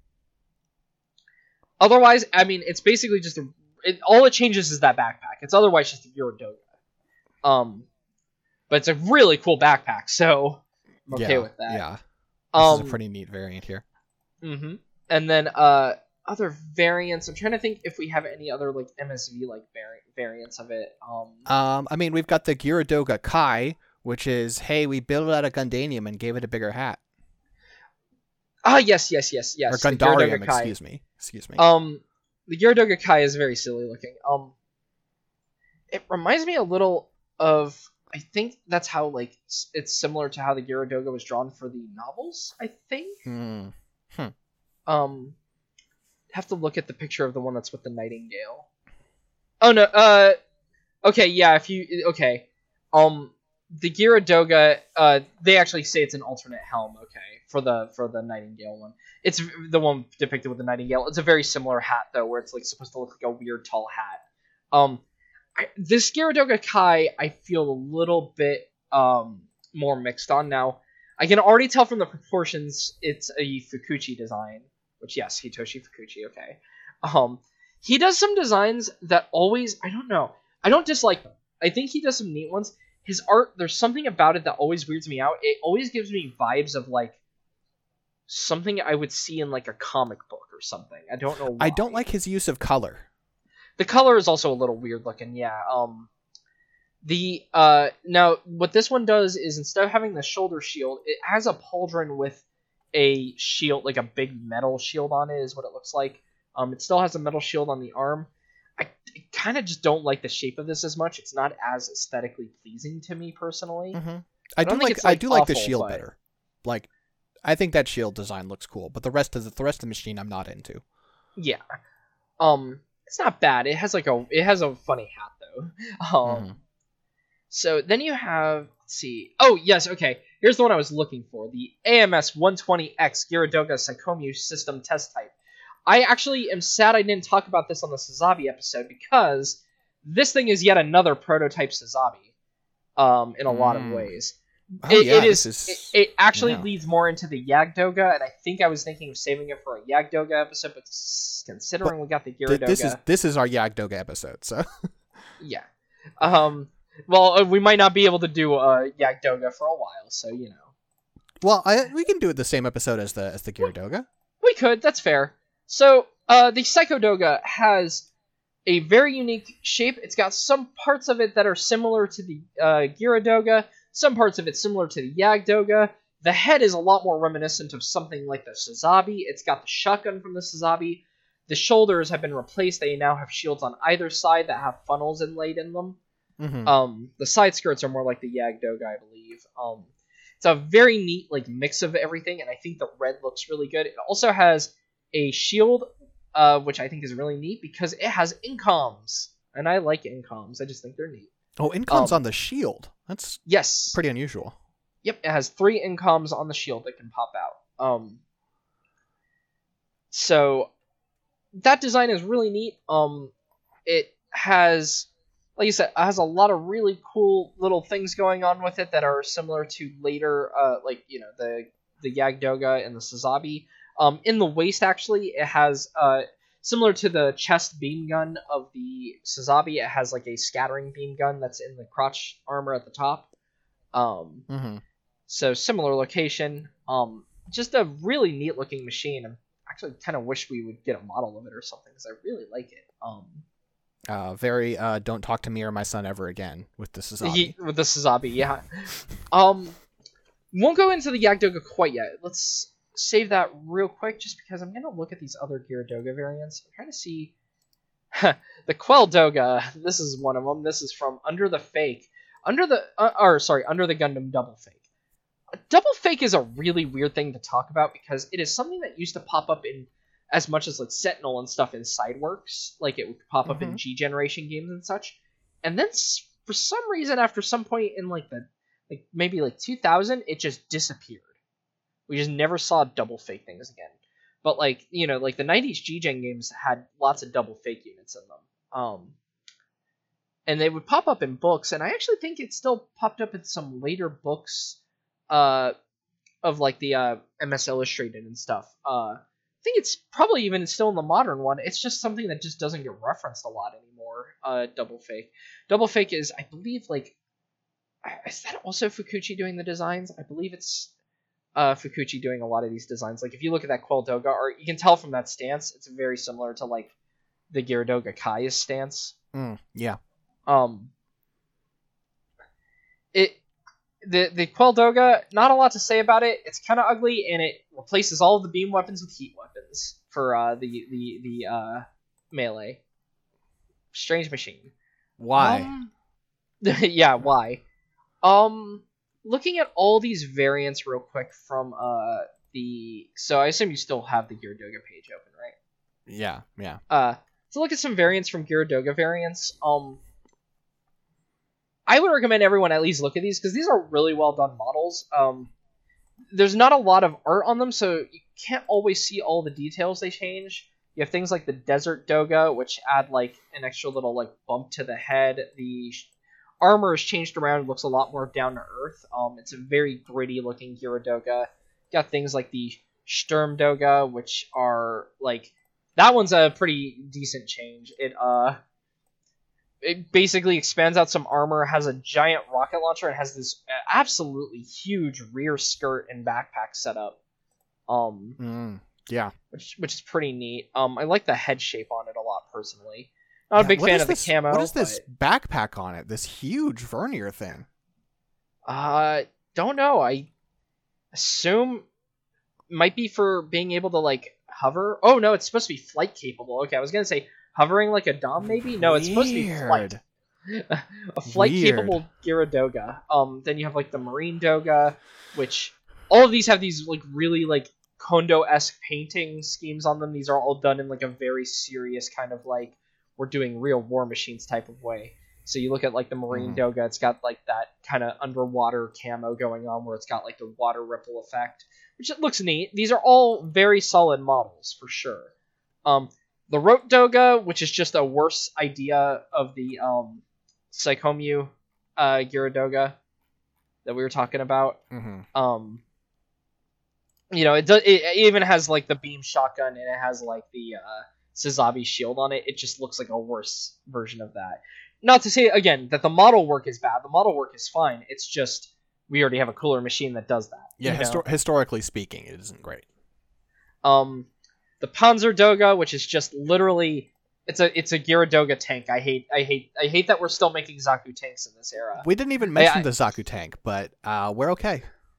otherwise, I mean, it's basically just a. It, all it changes is that backpack. It's otherwise just a Eurodoga. Um, but it's a really cool backpack, so I'm okay yeah, with that. Yeah, this Um, is a pretty neat variant here. Mm-hmm. And then uh, other variants. I'm trying to think if we have any other like M S V like vari- variants of it. Um, Um, I mean, we've got the Gyrodoga Kai, which is, hey, we built it out of Gundanium and gave it a bigger hat. ah, yes, yes, yes, yes. or the Gundarium, Gyrodoga Kai. excuse me. Excuse me. Um, the Gyrodoga Kai is very silly looking. Um, it reminds me a little of. I think that's how like s- it's similar to how the Gyrodoga was drawn for the novels. I think. Hmm. Um, have to look at the picture of the one that's with the Nightingale. Oh no. Uh, okay, yeah. If you okay, um, the Gyrodoga. Uh, they actually say it's an alternate helm. Okay, for the for the Nightingale one. It's the one depicted with the Nightingale. It's a very similar hat though, where it's like supposed to look like a weird tall hat. Um, I, this Gyrodoga Kai, I feel a little bit um more mixed on now. I can already tell from the proportions it's a Fukuchi design, which yes, Hitoshi Fukuchi, okay. Um, he does some designs that always, I don't know, I don't dislike them. I think he does some neat ones. His art, there's something about it that always weirds me out. It always gives me vibes of like something I would see in like a comic book or something. I don't know why. I don't like his use of color. The color is also a little weird looking, yeah. Um, the uh now what this one does is instead of having the shoulder shield, it has a pauldron with a shield, like a big metal shield on it, is what it looks like. Um, it still has a metal shield on the arm. I, I kind of just don't like the shape of this as much. It's not as aesthetically pleasing to me personally. Mm-hmm. I, don't do think like, it's, I like, do like the awful, shield but- better. Like, I think that shield design looks cool, but the rest of the, the rest of the machine I'm not into. Yeah. Um, it's not bad. It has like a it has a funny hat though. Um. Mhm. So then you have, let's see. Oh, yes, okay. Here's the one I was looking for. The A M S one twenty X Gyrodoga Psychomu System Test Type. I actually am sad I didn't talk about this on the Sazabi episode because this thing is yet another prototype Sazabi um, in a lot of Mm. ways. Oh, it, yeah, it is, this is... It, it actually yeah. leads more into the Yagdoga, and I think I was thinking of saving it for a Yagdoga episode, but s- considering we got the Th- Gyrodoga... this is this is our Yagdoga episode, so... Yeah. Um... Well, uh, we might not be able to do uh, Yagdoga for a while, so, you know. Well, I, we can do it the same episode as the as the Gyrodoga. We could, that's fair. So, uh, the Psychodoga has a very unique shape. It's got some parts of it that are similar to the uh, Gyrodoga, some parts of it similar to the Yagdoga. The head is a lot more reminiscent of something like the Sazabi. It's got the shotgun from the Sazabi. The shoulders have been replaced. They now have shields on either side that have funnels inlaid in them. Mm-hmm. Um, the side skirts are more like the Yagdoga, I believe. Um, it's a very neat like mix of everything, and I think the red looks really good. It also has a shield uh, which I think is really neat because it has incoms, and I like incoms. I just think they're neat. Oh, income's Um, on the shield. That's Yes. pretty unusual. Yep, it has three incoms on the shield that can pop out. Um, so that design is really neat. Um, it has, like you said, it has a lot of really cool little things going on with it that are similar to later, uh, like you know the the Yagdoga and the Sazabi. Um, in the waist, actually, it has uh similar to the chest beam gun of the Sazabi. It has like a scattering beam gun that's in the crotch armor at the top. Um, Mm-hmm. So similar location. Um, just a really neat looking machine. I actually kind of wish we would get a model of it or something because I really like it. Um, Uh, very uh, don't talk to me or my son ever again with the Suzabi. he, with the Sazabi, yeah. um, won't go into the Yagdoga quite yet. Let's save that real quick just because I'm gonna look at these other Gyaradoga variants. I'm trying to see the Queldoga. This is one of them. This is from Under the Fake. Under the uh, or sorry, Under the Gundam Double Fake. A double fake is a really weird thing to talk about because it is something that used to pop up in as much as like Sentinel and stuff in Sideworks, like it would pop up Mhm. in G Generation games and such. And then s- for some reason, after some point in like the like maybe like two thousand, it just disappeared. We just never saw double fake things again. But like you know, like the nineties G Gen games had lots of double fake units in them. Um, and they would pop up in books, and I actually think it still popped up in some later books. Uh, of like the uh, M S Illustrated and stuff. Uh, I think it's probably even still in the modern one. It's just something that just doesn't get referenced a lot anymore. Uh, double fake. Double fake is, I believe, like, is that also Fukuchi doing the designs? I believe it's uh, Fukuchi doing a lot of these designs. Like if you look at that Queldoga art, you can tell from that stance, it's very similar to like the Gyaradoga Kai's stance. Mm, yeah. Um, it. The the Queldoga, not a lot to say about it. It's kind of ugly, and it replaces all of the beam weapons with heat weapons for uh, the the the uh, melee. Strange machine. Why? Um, yeah, why? Um, looking at all these variants real quick from uh the so I assume you still have the Gyaradoga page open, right? yeah, yeah. Uh, to look at some variants from Gyaradoga variants. Um. I would recommend everyone at least look at these because these are really well done models. Um, there's not a lot of art on them, so you can't always see all the details they change. You have things like the Desert Doga, which add like an extra little like bump to the head. The sh- armor is changed around; it looks a lot more down to earth. Um, it's a very gritty looking Gyaradoga. Got things like the Sturm Doga, which are like that one's a pretty decent change. It uh. It basically expands out some armor, has a giant rocket launcher, and has this absolutely huge rear skirt and backpack setup. Um, Mm, yeah. which which is pretty neat. Um, I like the head shape on it a lot personally. Not a Yeah, big what fan is of the this- camo. What is this but, backpack on it? This huge vernier thing. uh, don't know. I assume might be for being able to like hover. Oh no, it's supposed to be flight capable. Okay, I was gonna say hovering like a Dom maybe. No, it's supposed to be flight. Weird. A flight Weird. capable Gyaradoga. Um, then you have like the Marine Doga, which all of these have these like really like Kondo-esque painting schemes on them. These are all done in like a very serious kind of like we're doing real War Machines type of way. So you look at like the Marine Mhm. Doga, it's got like that kind of underwater camo going on where it's got like the water ripple effect, which it looks neat. These are all very solid models for sure. Um, the Rote Doga, which is just a worse idea of the um, Psychomu uh, Gyaradoga that we were talking about. Mm-hmm. Um, you know, it does. It, it even has like the beam shotgun, and it has like the uh, Sazabi shield on it. It just looks like a worse version of that. Not to say again that the model work is bad. The model work is fine. It's just we already have a cooler machine that does that. Yeah, you know? histor- historically speaking, it isn't great. Um, the Panzer Doga, which is just literally it's a it's a Gyaradoga tank. I hate I hate I hate that we're still making Zaku tanks in this era. We didn't even mention I- the Zaku tank, but uh, we're okay.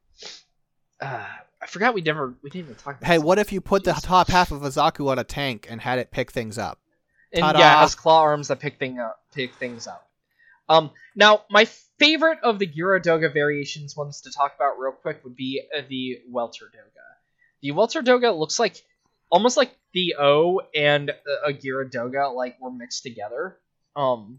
Uh, I forgot we never we didn't even talk about Hey, this. what if you put the Jeez. top half of a Zaku on a tank and had it pick things up? And Ta-da. yeah, it has claw arms that pick thing up, pick things up. Um, now my favorite of the Gyaradoga variations ones to talk about real quick would be uh, the Welter Doga. The Welter Doga looks like almost like the O and a Gyaradoga like were mixed together. Um,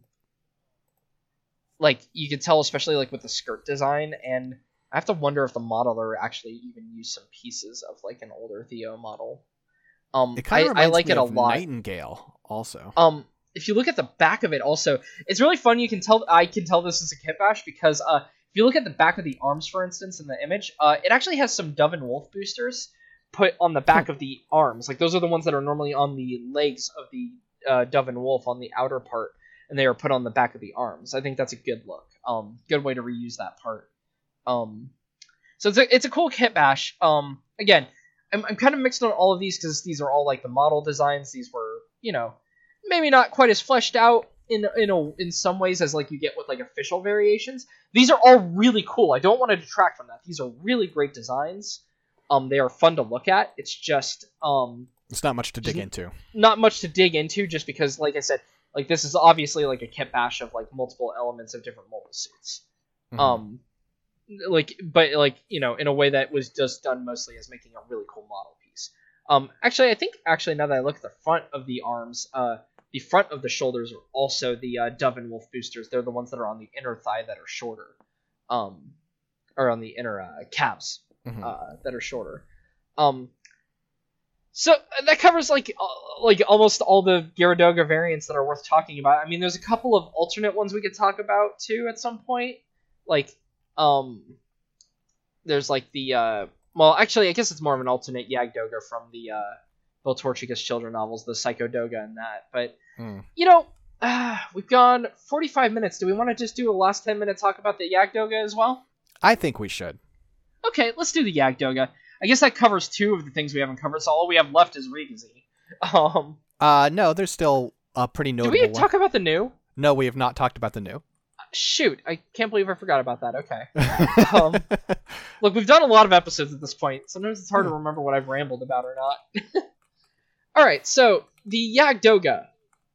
like you could tell, especially like with the skirt design, and I have to wonder if the modeler actually even used some pieces of like an older Theo model. Um, It kind I, of reminds I like me it a of lot. Nightingale, also. Um, if you look at the back of it, also, it's really fun. You can tell I can tell this is a Kit Bash because uh, if you look at the back of the arms, for instance, in the image, uh, it actually has some Dove and Wolf boosters put on the back of the arms. Like those are the ones that are normally on the legs of the uh, Dove and Wolf on the outer part, and they are put on the back of the arms. I think that's a good look. Um, good way to reuse that part. Um, so it's a it's a cool Kit Bash. Um, again, I'm I'm kind of mixed on all of these because these are all like the model designs. These were, you know, maybe not quite as fleshed out in in a, in some ways as like you get with like official variations. These are all really cool. I don't want to detract from that. These are really great designs. Um, they are fun to look at. It's just um, It's not much to dig into. not much to dig into, just because, like I said, like this is obviously like a Kit Bash of like multiple elements of different mobile suits. Mhm. Um, like, but like you know, in a way that was just done mostly as making a really cool model piece. Um, actually, I think actually now that I look at the front of the arms, uh, the front of the shoulders are also the uh, Dove and Wolf boosters. They're the ones that are on the inner thigh that are shorter, um, or on the inner uh, calves Mhm. uh, that are shorter. Um, so that covers like uh, like almost all the Gyaradoga variants that are worth talking about. I mean, there's a couple of alternate ones we could talk about too at some point. Like, um, there's like the uh, well, actually, I guess it's more of an alternate Yagdoga from the uh, Bill Torchica's children novels, the Psycho Doga and that. But Hmm. you know, uh, we've gone forty-five minutes. Do we want to just do a last ten minute talk about the Yagdoga as well? I think we should. Okay, let's do the Yagdoga. I guess that covers two of the things we haven't covered, so all we have left is Rigazi. Um, Uh, no, there's still a pretty do notable we one. talk about the new? No, we have not talked about the new. Shoot, I can't believe I forgot about that. Okay. Um, Look, we've done a lot of episodes at this point. Sometimes it's hard to remember what I've rambled about or not. Alright, so, the Yagdoga,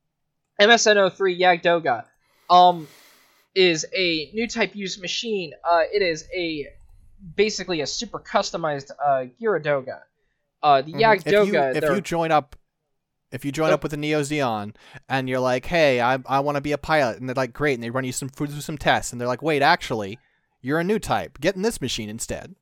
M S N zero three Yagdoga, um, is a new type used machine. Uh, it is a basically a super customized uh, Gyaradoga. Uh, the Mhm. Yagdoga, If you, if they're- you join up, if you join Oh. up with a Neo Zeon and you're like, hey, I I want to be a pilot, and they're like, great, and they run you some through some tests, and they're like, wait, actually, you're a new type. Get in this machine instead.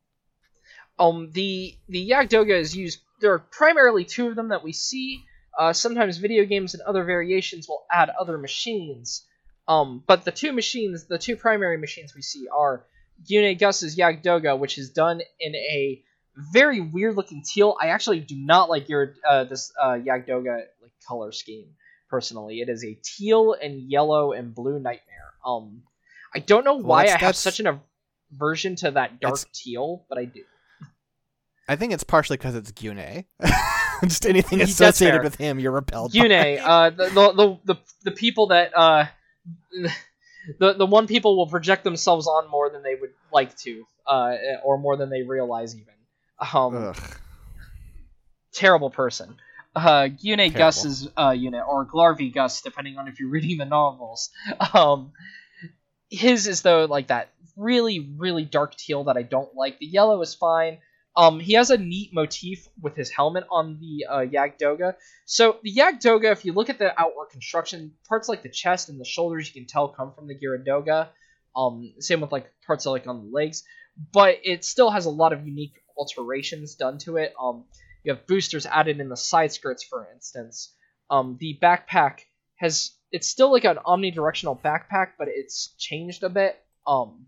Um, the the Yagdoga is used. There are primarily two of them that we see. Uh, sometimes video games and other variations will add other machines. Um, but the two machines, the two primary machines we see are Gyune Gus's Yagdoga, which is done in a very weird looking teal. I actually do not like your uh, this uh, Yagdoga like color scheme personally. It is a teal and yellow and blue nightmare. Um, I don't know Well, why that's- I have that's- such an aversion to that dark It's- teal, but I do. I think it's partially because it's Gyune. Just anything That's associated fair. with him, you're repelled Gyune, by. uh, the, the the the the people that uh, the the one people will project themselves on more than they would like to, uh, or more than they realize even. Um, Ugh. terrible person. Uh, Gyune Terrible. Gus's uh unit, or Glarvy Gus, depending on if you're reading the novels. Um, his is though like that really really dark teal that I don't like. The yellow is fine. Um, he has a neat motif with his helmet on the uh, Yagdoga. So the Yagdoga, if you look at the outward construction, parts like the chest and the shoulders, you can tell come from the Gyaradoga. Um, same with like parts like on the legs, but it still has a lot of unique alterations done to it. Um, you have boosters added in the side skirts, for instance. Um, the backpack has it's still like an omnidirectional backpack, but it's changed a bit. Um,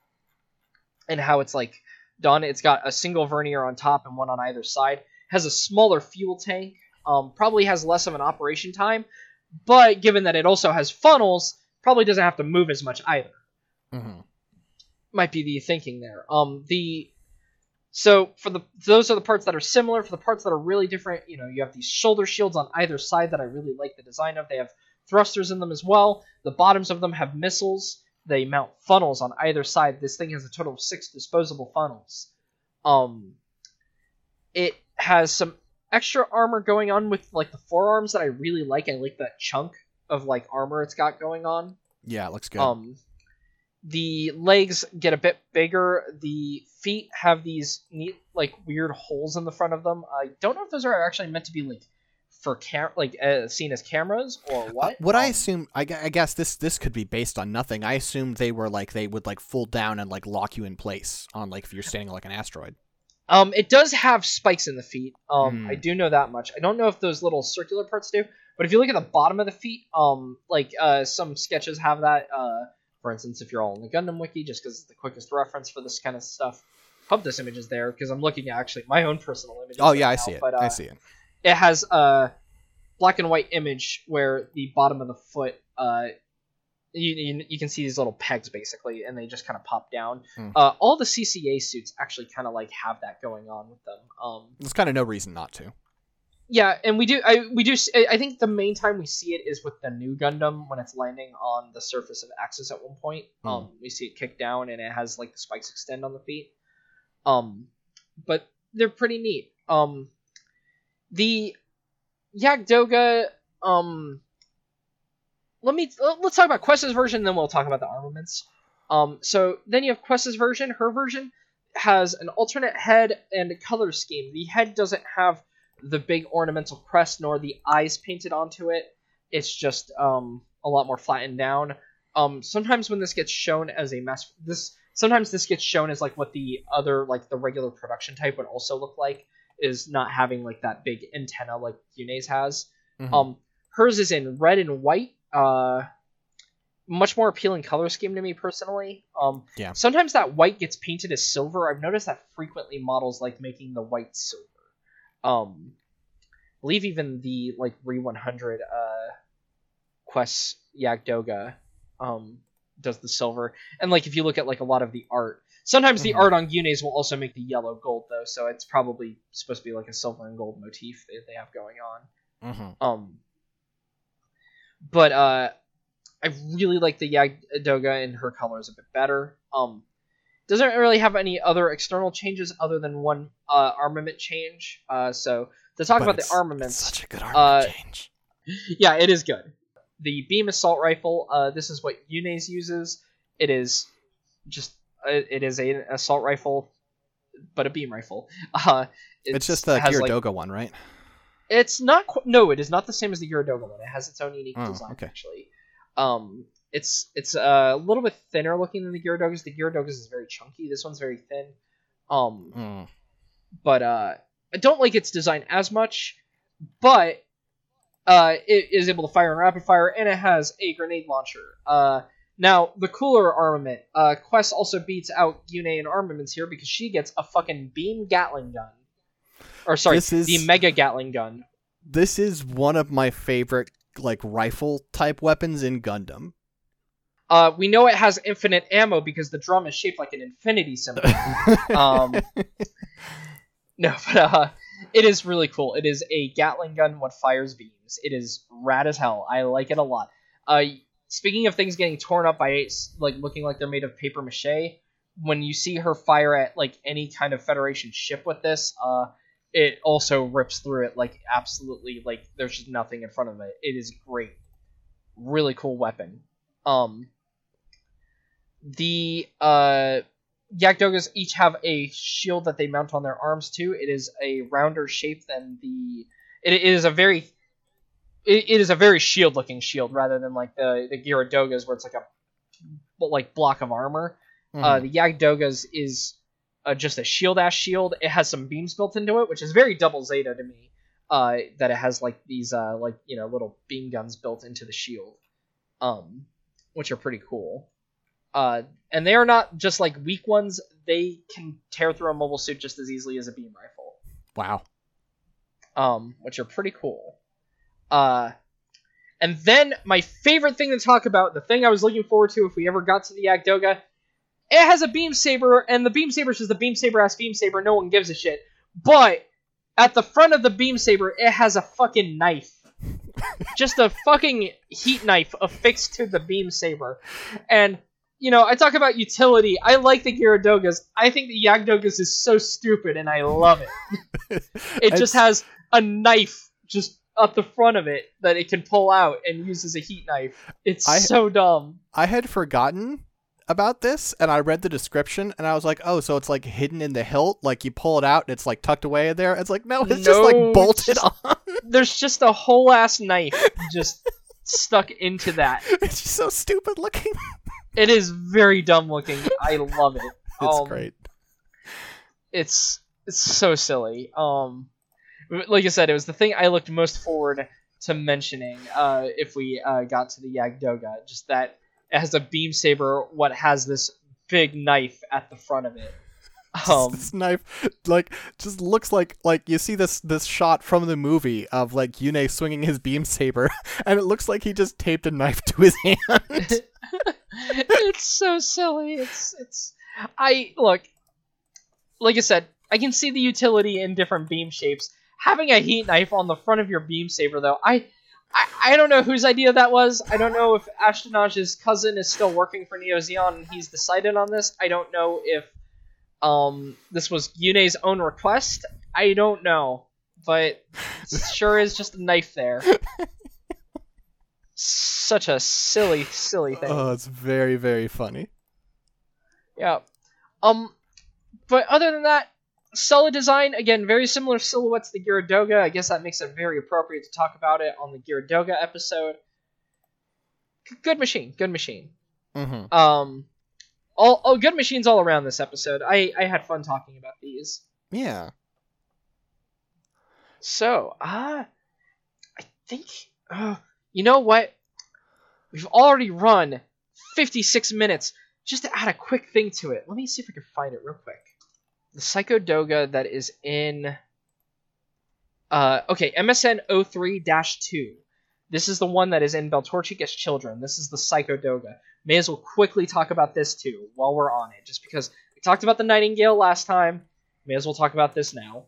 and how it's like done. It's got a single vernier on top and one on either side. Has a smaller fuel tank. Um, probably has less of an operation time, but given that it also has funnels, probably doesn't have to move as much either. Mm-hmm. Might be the thinking there. Um, the so for the those are the parts that are similar. For the parts that are really different, you know, you have these shoulder shields on either side that I really like the design of. They have thrusters in them as well. The bottoms of them have missiles. They mount funnels on either side. This thing has a total of six disposable funnels. Um, it has some extra armor going on with like the forearms that I really like. I like that chunk of like armor it's got going on. Yeah, it looks good. Um, The legs get a bit bigger. The feet have these neat, like, weird holes in the front of them. I don't know if those are actually meant to be, like, for cam, like, uh, seen as cameras or what. Uh, what um, I assume, I, gu- I guess this this could be based on nothing. I assumed they were like they would like fold down and like lock you in place on like if you're standing on, like an asteroid. Um, it does have spikes in the feet. Um, Mm. I do know that much. I don't know if those little circular parts do, but if you look at the bottom of the feet, um, like uh, some sketches have that. Uh, for instance, if you're all in the Gundam wiki, just because it's the quickest reference for this kind of stuff. Hope this image is there because I'm looking at actually my own personal image. Oh yeah, right I now, see it. But, uh, I see it. It has a black and white image where the bottom of the foot, uh, you, you, you can see these little pegs basically, and they just kind of pop down. Mm. Uh, all the C C A suits actually kind of like have that going on with them. Um, There's kind of no reason not to. yeah, and we do. I we do. I think the main time we see it is with the new Gundam when it's landing on the surface of Axis at one point. Mm. Um, we see it kick down, and it has like the spikes extend on the feet. Um, but they're pretty neat. Um, the Yagdoga. Um, let me let's talk about Questa's version, then we'll talk about the armaments. Um, so then you have Questa's version. Her version has an alternate head and color scheme. The head doesn't have the big ornamental crest nor the eyes painted onto it. It's just um a lot more flattened down. Um, sometimes when this gets shown as a mass, this sometimes this gets shown as like what the other like the regular production type would also look like, is not having like that big antenna like Yune's has. Mm-hmm. Um, hers is in red and white. Uh, much more appealing color scheme to me personally. Um, Yeah. Sometimes that white gets painted as silver. I've noticed that frequently models like making the white silver. Um, I believe even the like Re one hundred uh, Quest Yagdoga um does the silver. And like if you look at like a lot of the art, sometimes the Mhm. art on Yune's will also make the yellow gold though, so it's probably supposed to be like a silver and gold motif that they have going on. Mm-hmm. Um, but uh, I really like the Yagdoga and her colors a bit better. Um, doesn't really have any other external changes other than one uh, armament change. Uh, so to talk But about it's- the armaments, it's such a good armament uh, change. yeah, it is good. The beam assault rifle. Uh, this is what Yune's uses. It is just uh, it is an assault rifle, but a beam rifle. Uh, It's, just the has, like- Gyrodoga one, right? It's not. Qu- no, it is not the same as the Gyrodoga one. It has its own unique Oh, design, okay. actually. Um, it's it's uh, a little bit thinner looking than the Gyrodogas. The Gyrodogas is very chunky. This one's very thin. Um, Mm. but uh, I don't like its design as much. But uh, it is able to fire in rapid fire, and it has a grenade launcher. Uh, now the cooler armament. Uh, Quest also beats out Yune in armaments here because she gets a fucking beam Gatling gun. Or sorry, This is- the Mega Gatling gun. This is one of my favorite like rifle type weapons in Gundam. Uh, we know it has infinite ammo because the drum is shaped like an infinity symbol. um, no, but uh, it is really cool. It is a Gatling gun what fires beams. It is rad as hell. I like it a lot. Uh, speaking of things getting torn up by like looking like they're made of paper mache, when you see her fire at like any kind of Federation ship with this, uh, it also rips through it like absolutely like there's just nothing in front of it. It is great, really cool weapon. Um, the uh, Yagdogas each have a shield that they mount on their arms too. It is a rounder shape than the. It, it is a very. It, it is a very shield-looking shield rather than like the the Gyrodogas where it's like a like block of armor. Mhm. Uh, the Yagdogas is uh, just a shield-ass shield. It has some beams built into it, which is very double Zeta to me. Uh, that it has like these uh, like you know little beam guns built into the shield, um, which are pretty cool. Uh, and they are not just like weak ones; they can tear through a mobile suit just as easily as a beam rifle. Wow. Um, which are pretty cool. Uh, and then my favorite thing to talk about, the thing I was looking forward to if we ever got to the Yagdoga, it has a beam saber, and the beam saber is just a beam saber ass beam saber. No one gives a shit. But at the front of the beam saber, it has a fucking knife. Just a fucking heat knife affixed to the beam saber. And, you know, I talk about utility. I like the Gyrodogas. I think the Yagdogas is so stupid, and I love it. It just has a knife just up the front of it that it can pull out and use as a heat knife. It's I- so dumb. I had forgotten about this, and I read the description, and I was like, oh, so it's like hidden in the hilt, like you pull it out and it's like tucked away in there. It's like, no, it's just like No, bolted it's on. There's just a whole ass knife just stuck into that. It's just so stupid looking. It is very dumb looking. I love it. It's Um, great. It's it's so silly. Um, like I said, it was the thing I looked most forward to mentioning. Uh, if we uh, got to the Yagdoga, just that it has a beam saber, what has this big knife at the front of it. Um, this knife, like, just looks like like you see this this shot from the movie of like Yune swinging his beam saber, and it looks like he just taped a knife to his hand. It's so silly. It's it's. I look. Like I said, I can see the utility in different beam shapes. Having a heat knife on the front of your beam saber, though, I, I, I don't know whose idea that was. I don't know if Ashtonaj's cousin is still working for Neo Zeon and he's decided on this. I don't know if um this was Yune's own request. I don't know, but it sure is just a knife there. Such a silly, silly thing. Oh, it's very, very funny. Yeah. Um, but other than that, solid design. Again, very similar silhouettes to the Gyaradoga. I guess that makes it very appropriate to talk about it on the Gyaradoga episode. G- good machine. Good machine. Mm-hmm. Um, all, all good machines all around this episode. I, I had fun talking about these. Yeah. So, uh, I think, uh, you know what? We've already run fifty-six minutes. Just to add a quick thing to it, let me see if I can find it real quick. The Psychodoga that is in... Uh, okay, M S N zero three dash two. This is the one that is in Beltorchicus Children. This is the Psychodoga. May as well quickly talk about this too, while we're on it. Just because we talked about the Nightingale last time, may as well talk about this now.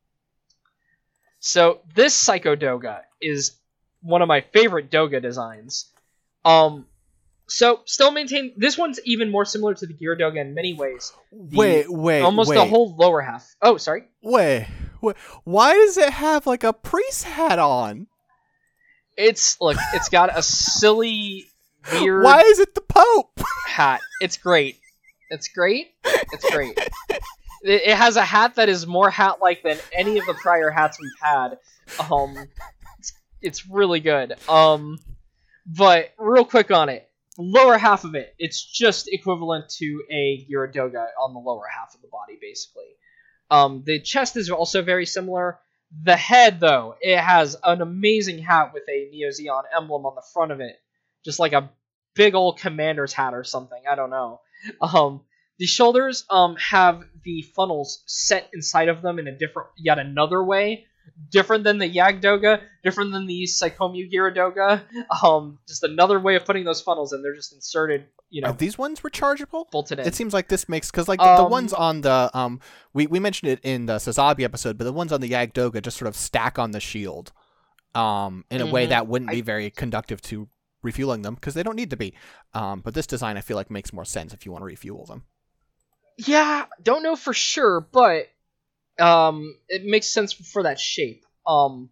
So, this Psychodoga is one of my favorite Doga designs. Um... So, still maintain... This one's even more similar to the Gyaradoga in many ways. The, Wait, wait, Almost wait. the whole lower half. Oh, sorry. Wait, wait. Why does it have, like, a priest hat on? It's... Look, it's got a silly, weird... Why is it the Pope? hat. It's great. It's great. It's great. It, it has a hat that is more hat-like than any of the prior hats we've had. Um, It's, it's really good. Um, But, real quick on it. Lower half of it, it's just equivalent to a Gyaradoga on the lower half of the body, basically. Um, the chest is also very similar. The head, though, it has an amazing hat with a Neo Zeon emblem on the front of it. Just like a big old commander's hat or something, I don't know. Um, the shoulders um, have the funnels set inside of them in a different, yet another way. Different than the Yagdoga, different than the Psychommu Gyaradoga. Um, just another way of putting those funnels in. They're just inserted, you know. Are these ones rechargeable? Bolted in. It seems like this makes... Because, like, the, the Um, ones on the... um, We, we mentioned it in the Sazabi episode, but the ones on the Yagdoga just sort of stack on the shield um, in a way Mhm. that wouldn't I- be very conductive to refueling them, because they don't need to be. Um, but this design, I feel like, makes more sense if you want to refuel them. Yeah, don't know for sure, but um, it makes sense for that shape. Um,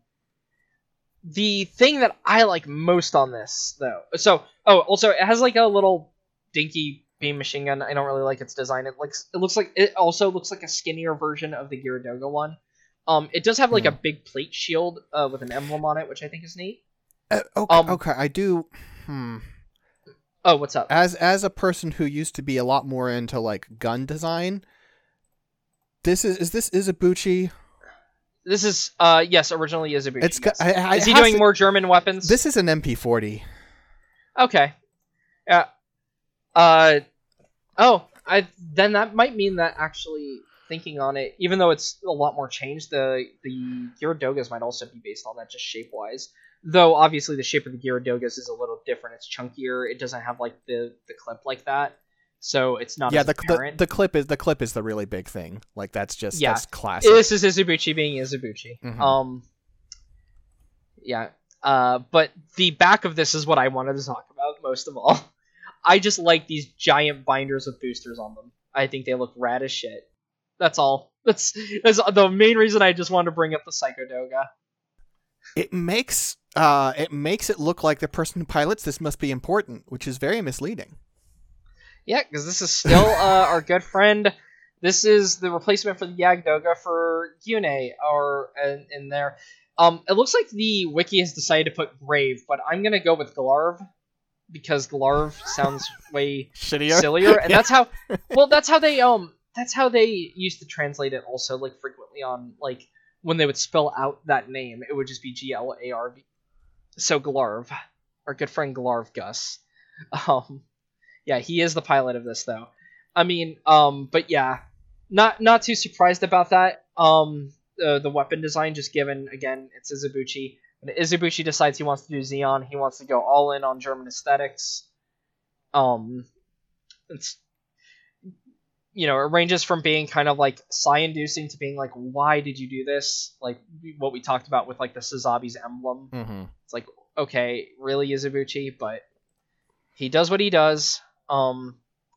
the thing that I like most on this, though, so oh, also it has like a little dinky beam machine gun. I don't really like its design. It looks it looks like it also looks like a skinnier version of the Gyaradoga one. Um, it does have like Hmm. a big plate shield uh, with an emblem on it, which I think is neat. Uh, okay, Um, okay, I do... Hmm... Oh, what's up? As as a person who used to be a lot more into like gun design, this is is this Izubuchi? This is uh yes, originally Izubuchi. It's got- yes. I- I- Is he it has doing to- more German weapons? This is an M P forty. Okay. Yeah. Uh. Oh, I then that might mean that actually thinking on it, even though it's a lot more changed, the the Gyaradogas might also be based on that, just shape wise. Though obviously the shape of the Gyaradogas is a little different. It's chunkier. It doesn't have like the the clip like that, so it's not Yeah, as the, the apparent. the clip is the clip is the really big thing. Like that's just Yeah. that's classic. This is Izubuchi being Izubuchi. Mhm. Um. Yeah. Uh. But the back of this is what I wanted to talk about most of all. I just like these giant binders with boosters on them. I think they look rad as shit. That's all. That's that's the main reason I just wanted to bring up the Psychodoga. It makes uh it makes it look like the person who pilots this must be important, which is very misleading. Yeah, because this is still uh, our good friend. This is the replacement for the Yagdoga for Gyune, or in, in there. Um, it looks like the wiki has decided to put Grave, but I'm gonna go with Glarv because Glarv sounds way Shittier. sillier, and that's how. Well, that's how they um. That's how they used to translate it. Also, like frequently on like when they would spell out that name, it would just be G L A R V. So Glarv, our good friend Glarv Gus. Um, yeah, he is the pilot of this though. I mean, um, but yeah, not not too surprised about that. Um, the the weapon design, just given again, it's Izubuchi. When Izubuchi decides he wants to do Xeon, he wants to go all in on German aesthetics. Um, it's you know, it ranges from being kind of like sigh-inducing to being like, why did you do this? Like what we talked about with like the Sazabi's emblem. Mm-hmm. It's like, okay, really Izubuchi, but he does what he does. Um,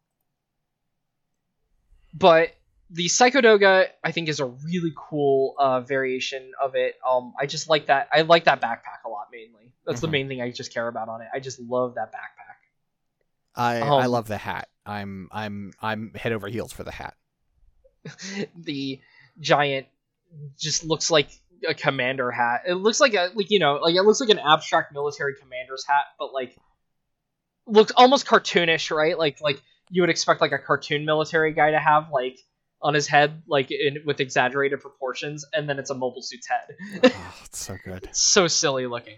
but the Psychodoga, I think, is a really cool uh, variation of it. Um, I just like that. I like that backpack a lot, mainly. That's Mm-hmm. the main thing I just care about on it. I just love that backpack. I Um, I love the hat. I'm I'm I'm head over heels for the hat. The giant just looks like a commander hat. It looks like a like you know like it looks like an abstract military commander's hat, but like looks almost cartoonish, right? Like like you would expect like a cartoon military guy to have like on his head, like in, with exaggerated proportions, and then it's a mobile suit's head. Oh, it's so good. It's so silly looking.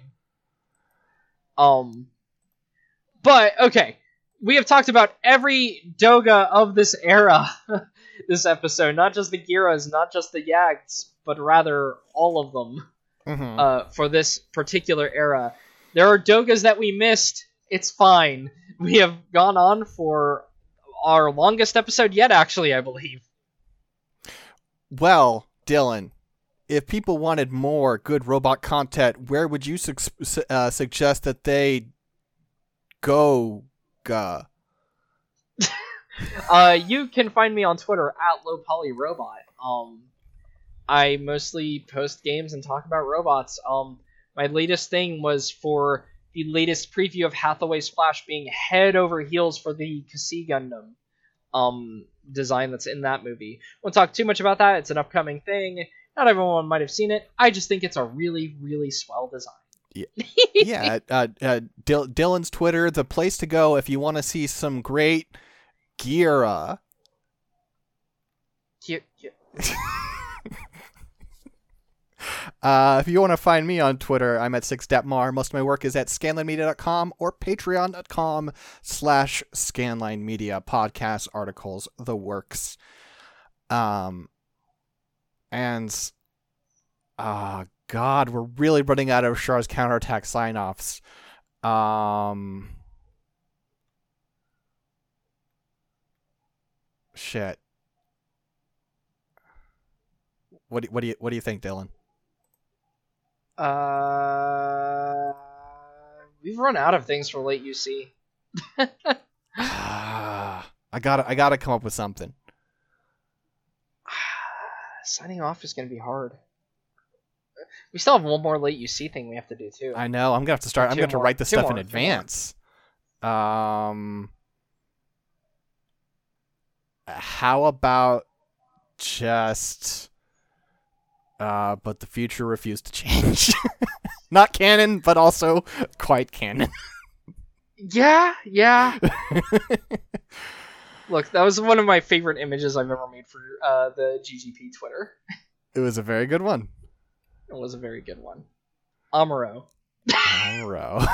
Um, but okay. We have talked about every Doga of this era this episode, not just the Giras, not just the Yags, but rather all of them Mm-hmm. uh, for this particular era. There are Dogas that we missed. It's fine. We have gone on for our longest episode yet, actually, I believe. Well, Dylan, if people wanted more good robot content, where would you su- su- uh, suggest that they go? Uh, Uh, you can find me on Twitter at lowpolyrobot. Um, I mostly post games and talk about robots. Um, my latest thing was for the latest preview of Hathaway's Flash being head over heels for the Kasi Gundam um, design that's in that movie. Won't talk too much about that. It's an upcoming thing. Not everyone might have seen it. I just think it's a really, really swell design. yeah, uh, uh, Dil- Dylan's Twitter, the place to go if you want to see some great Gira. Cute, cute. Uh, if you want to find me on Twitter, I'm at six dapmar. Most of my work is at scanlinemedia dot com or patreon dot com slash scanlinemedia. Podcasts, articles, the works. Um, and, uh, God, we're really running out of Char's counterattack sign-offs. Um, shit. What do, what do you what do you think, Dylan? Uh, we've run out of things for late U C. I gotta I gotta come up with something. Signing off is going to be hard. We still have one more late U C thing we have to do too. I know. I'm gonna have to start. I'm Two gonna have to more. write this Two stuff more. in Two more. advance. Um, how about just uh, but the future refused to change. Not canon, but also quite canon. Yeah, yeah. Look, that was one of my favorite images I've ever made for uh, the G G P Twitter. It was a very good one. It was a very good one. Amuro. Amuro.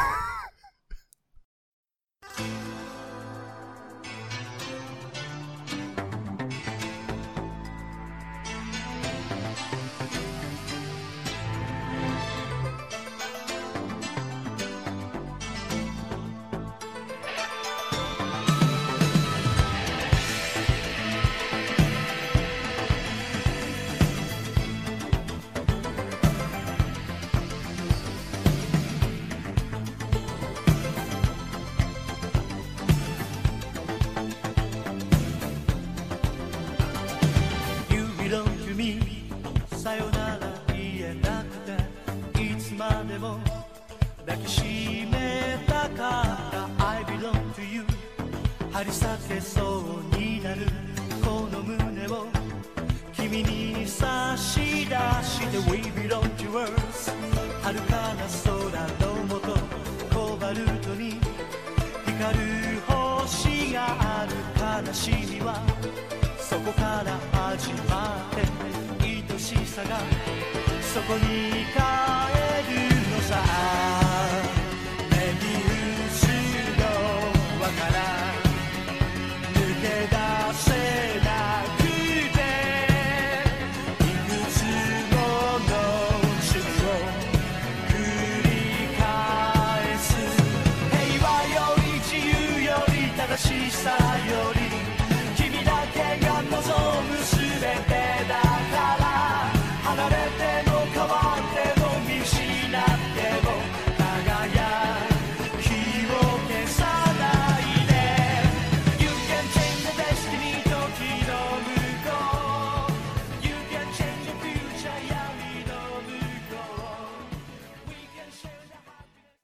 You belong to me さよなら言えなくていつまでも抱きしめたかった I belong to you 張り裂けそうになるこの胸を君に差し出して We belong to us 遥かな空の下コバルトに光る星がある悲しみはそこから始まって愛しさがそこに帰る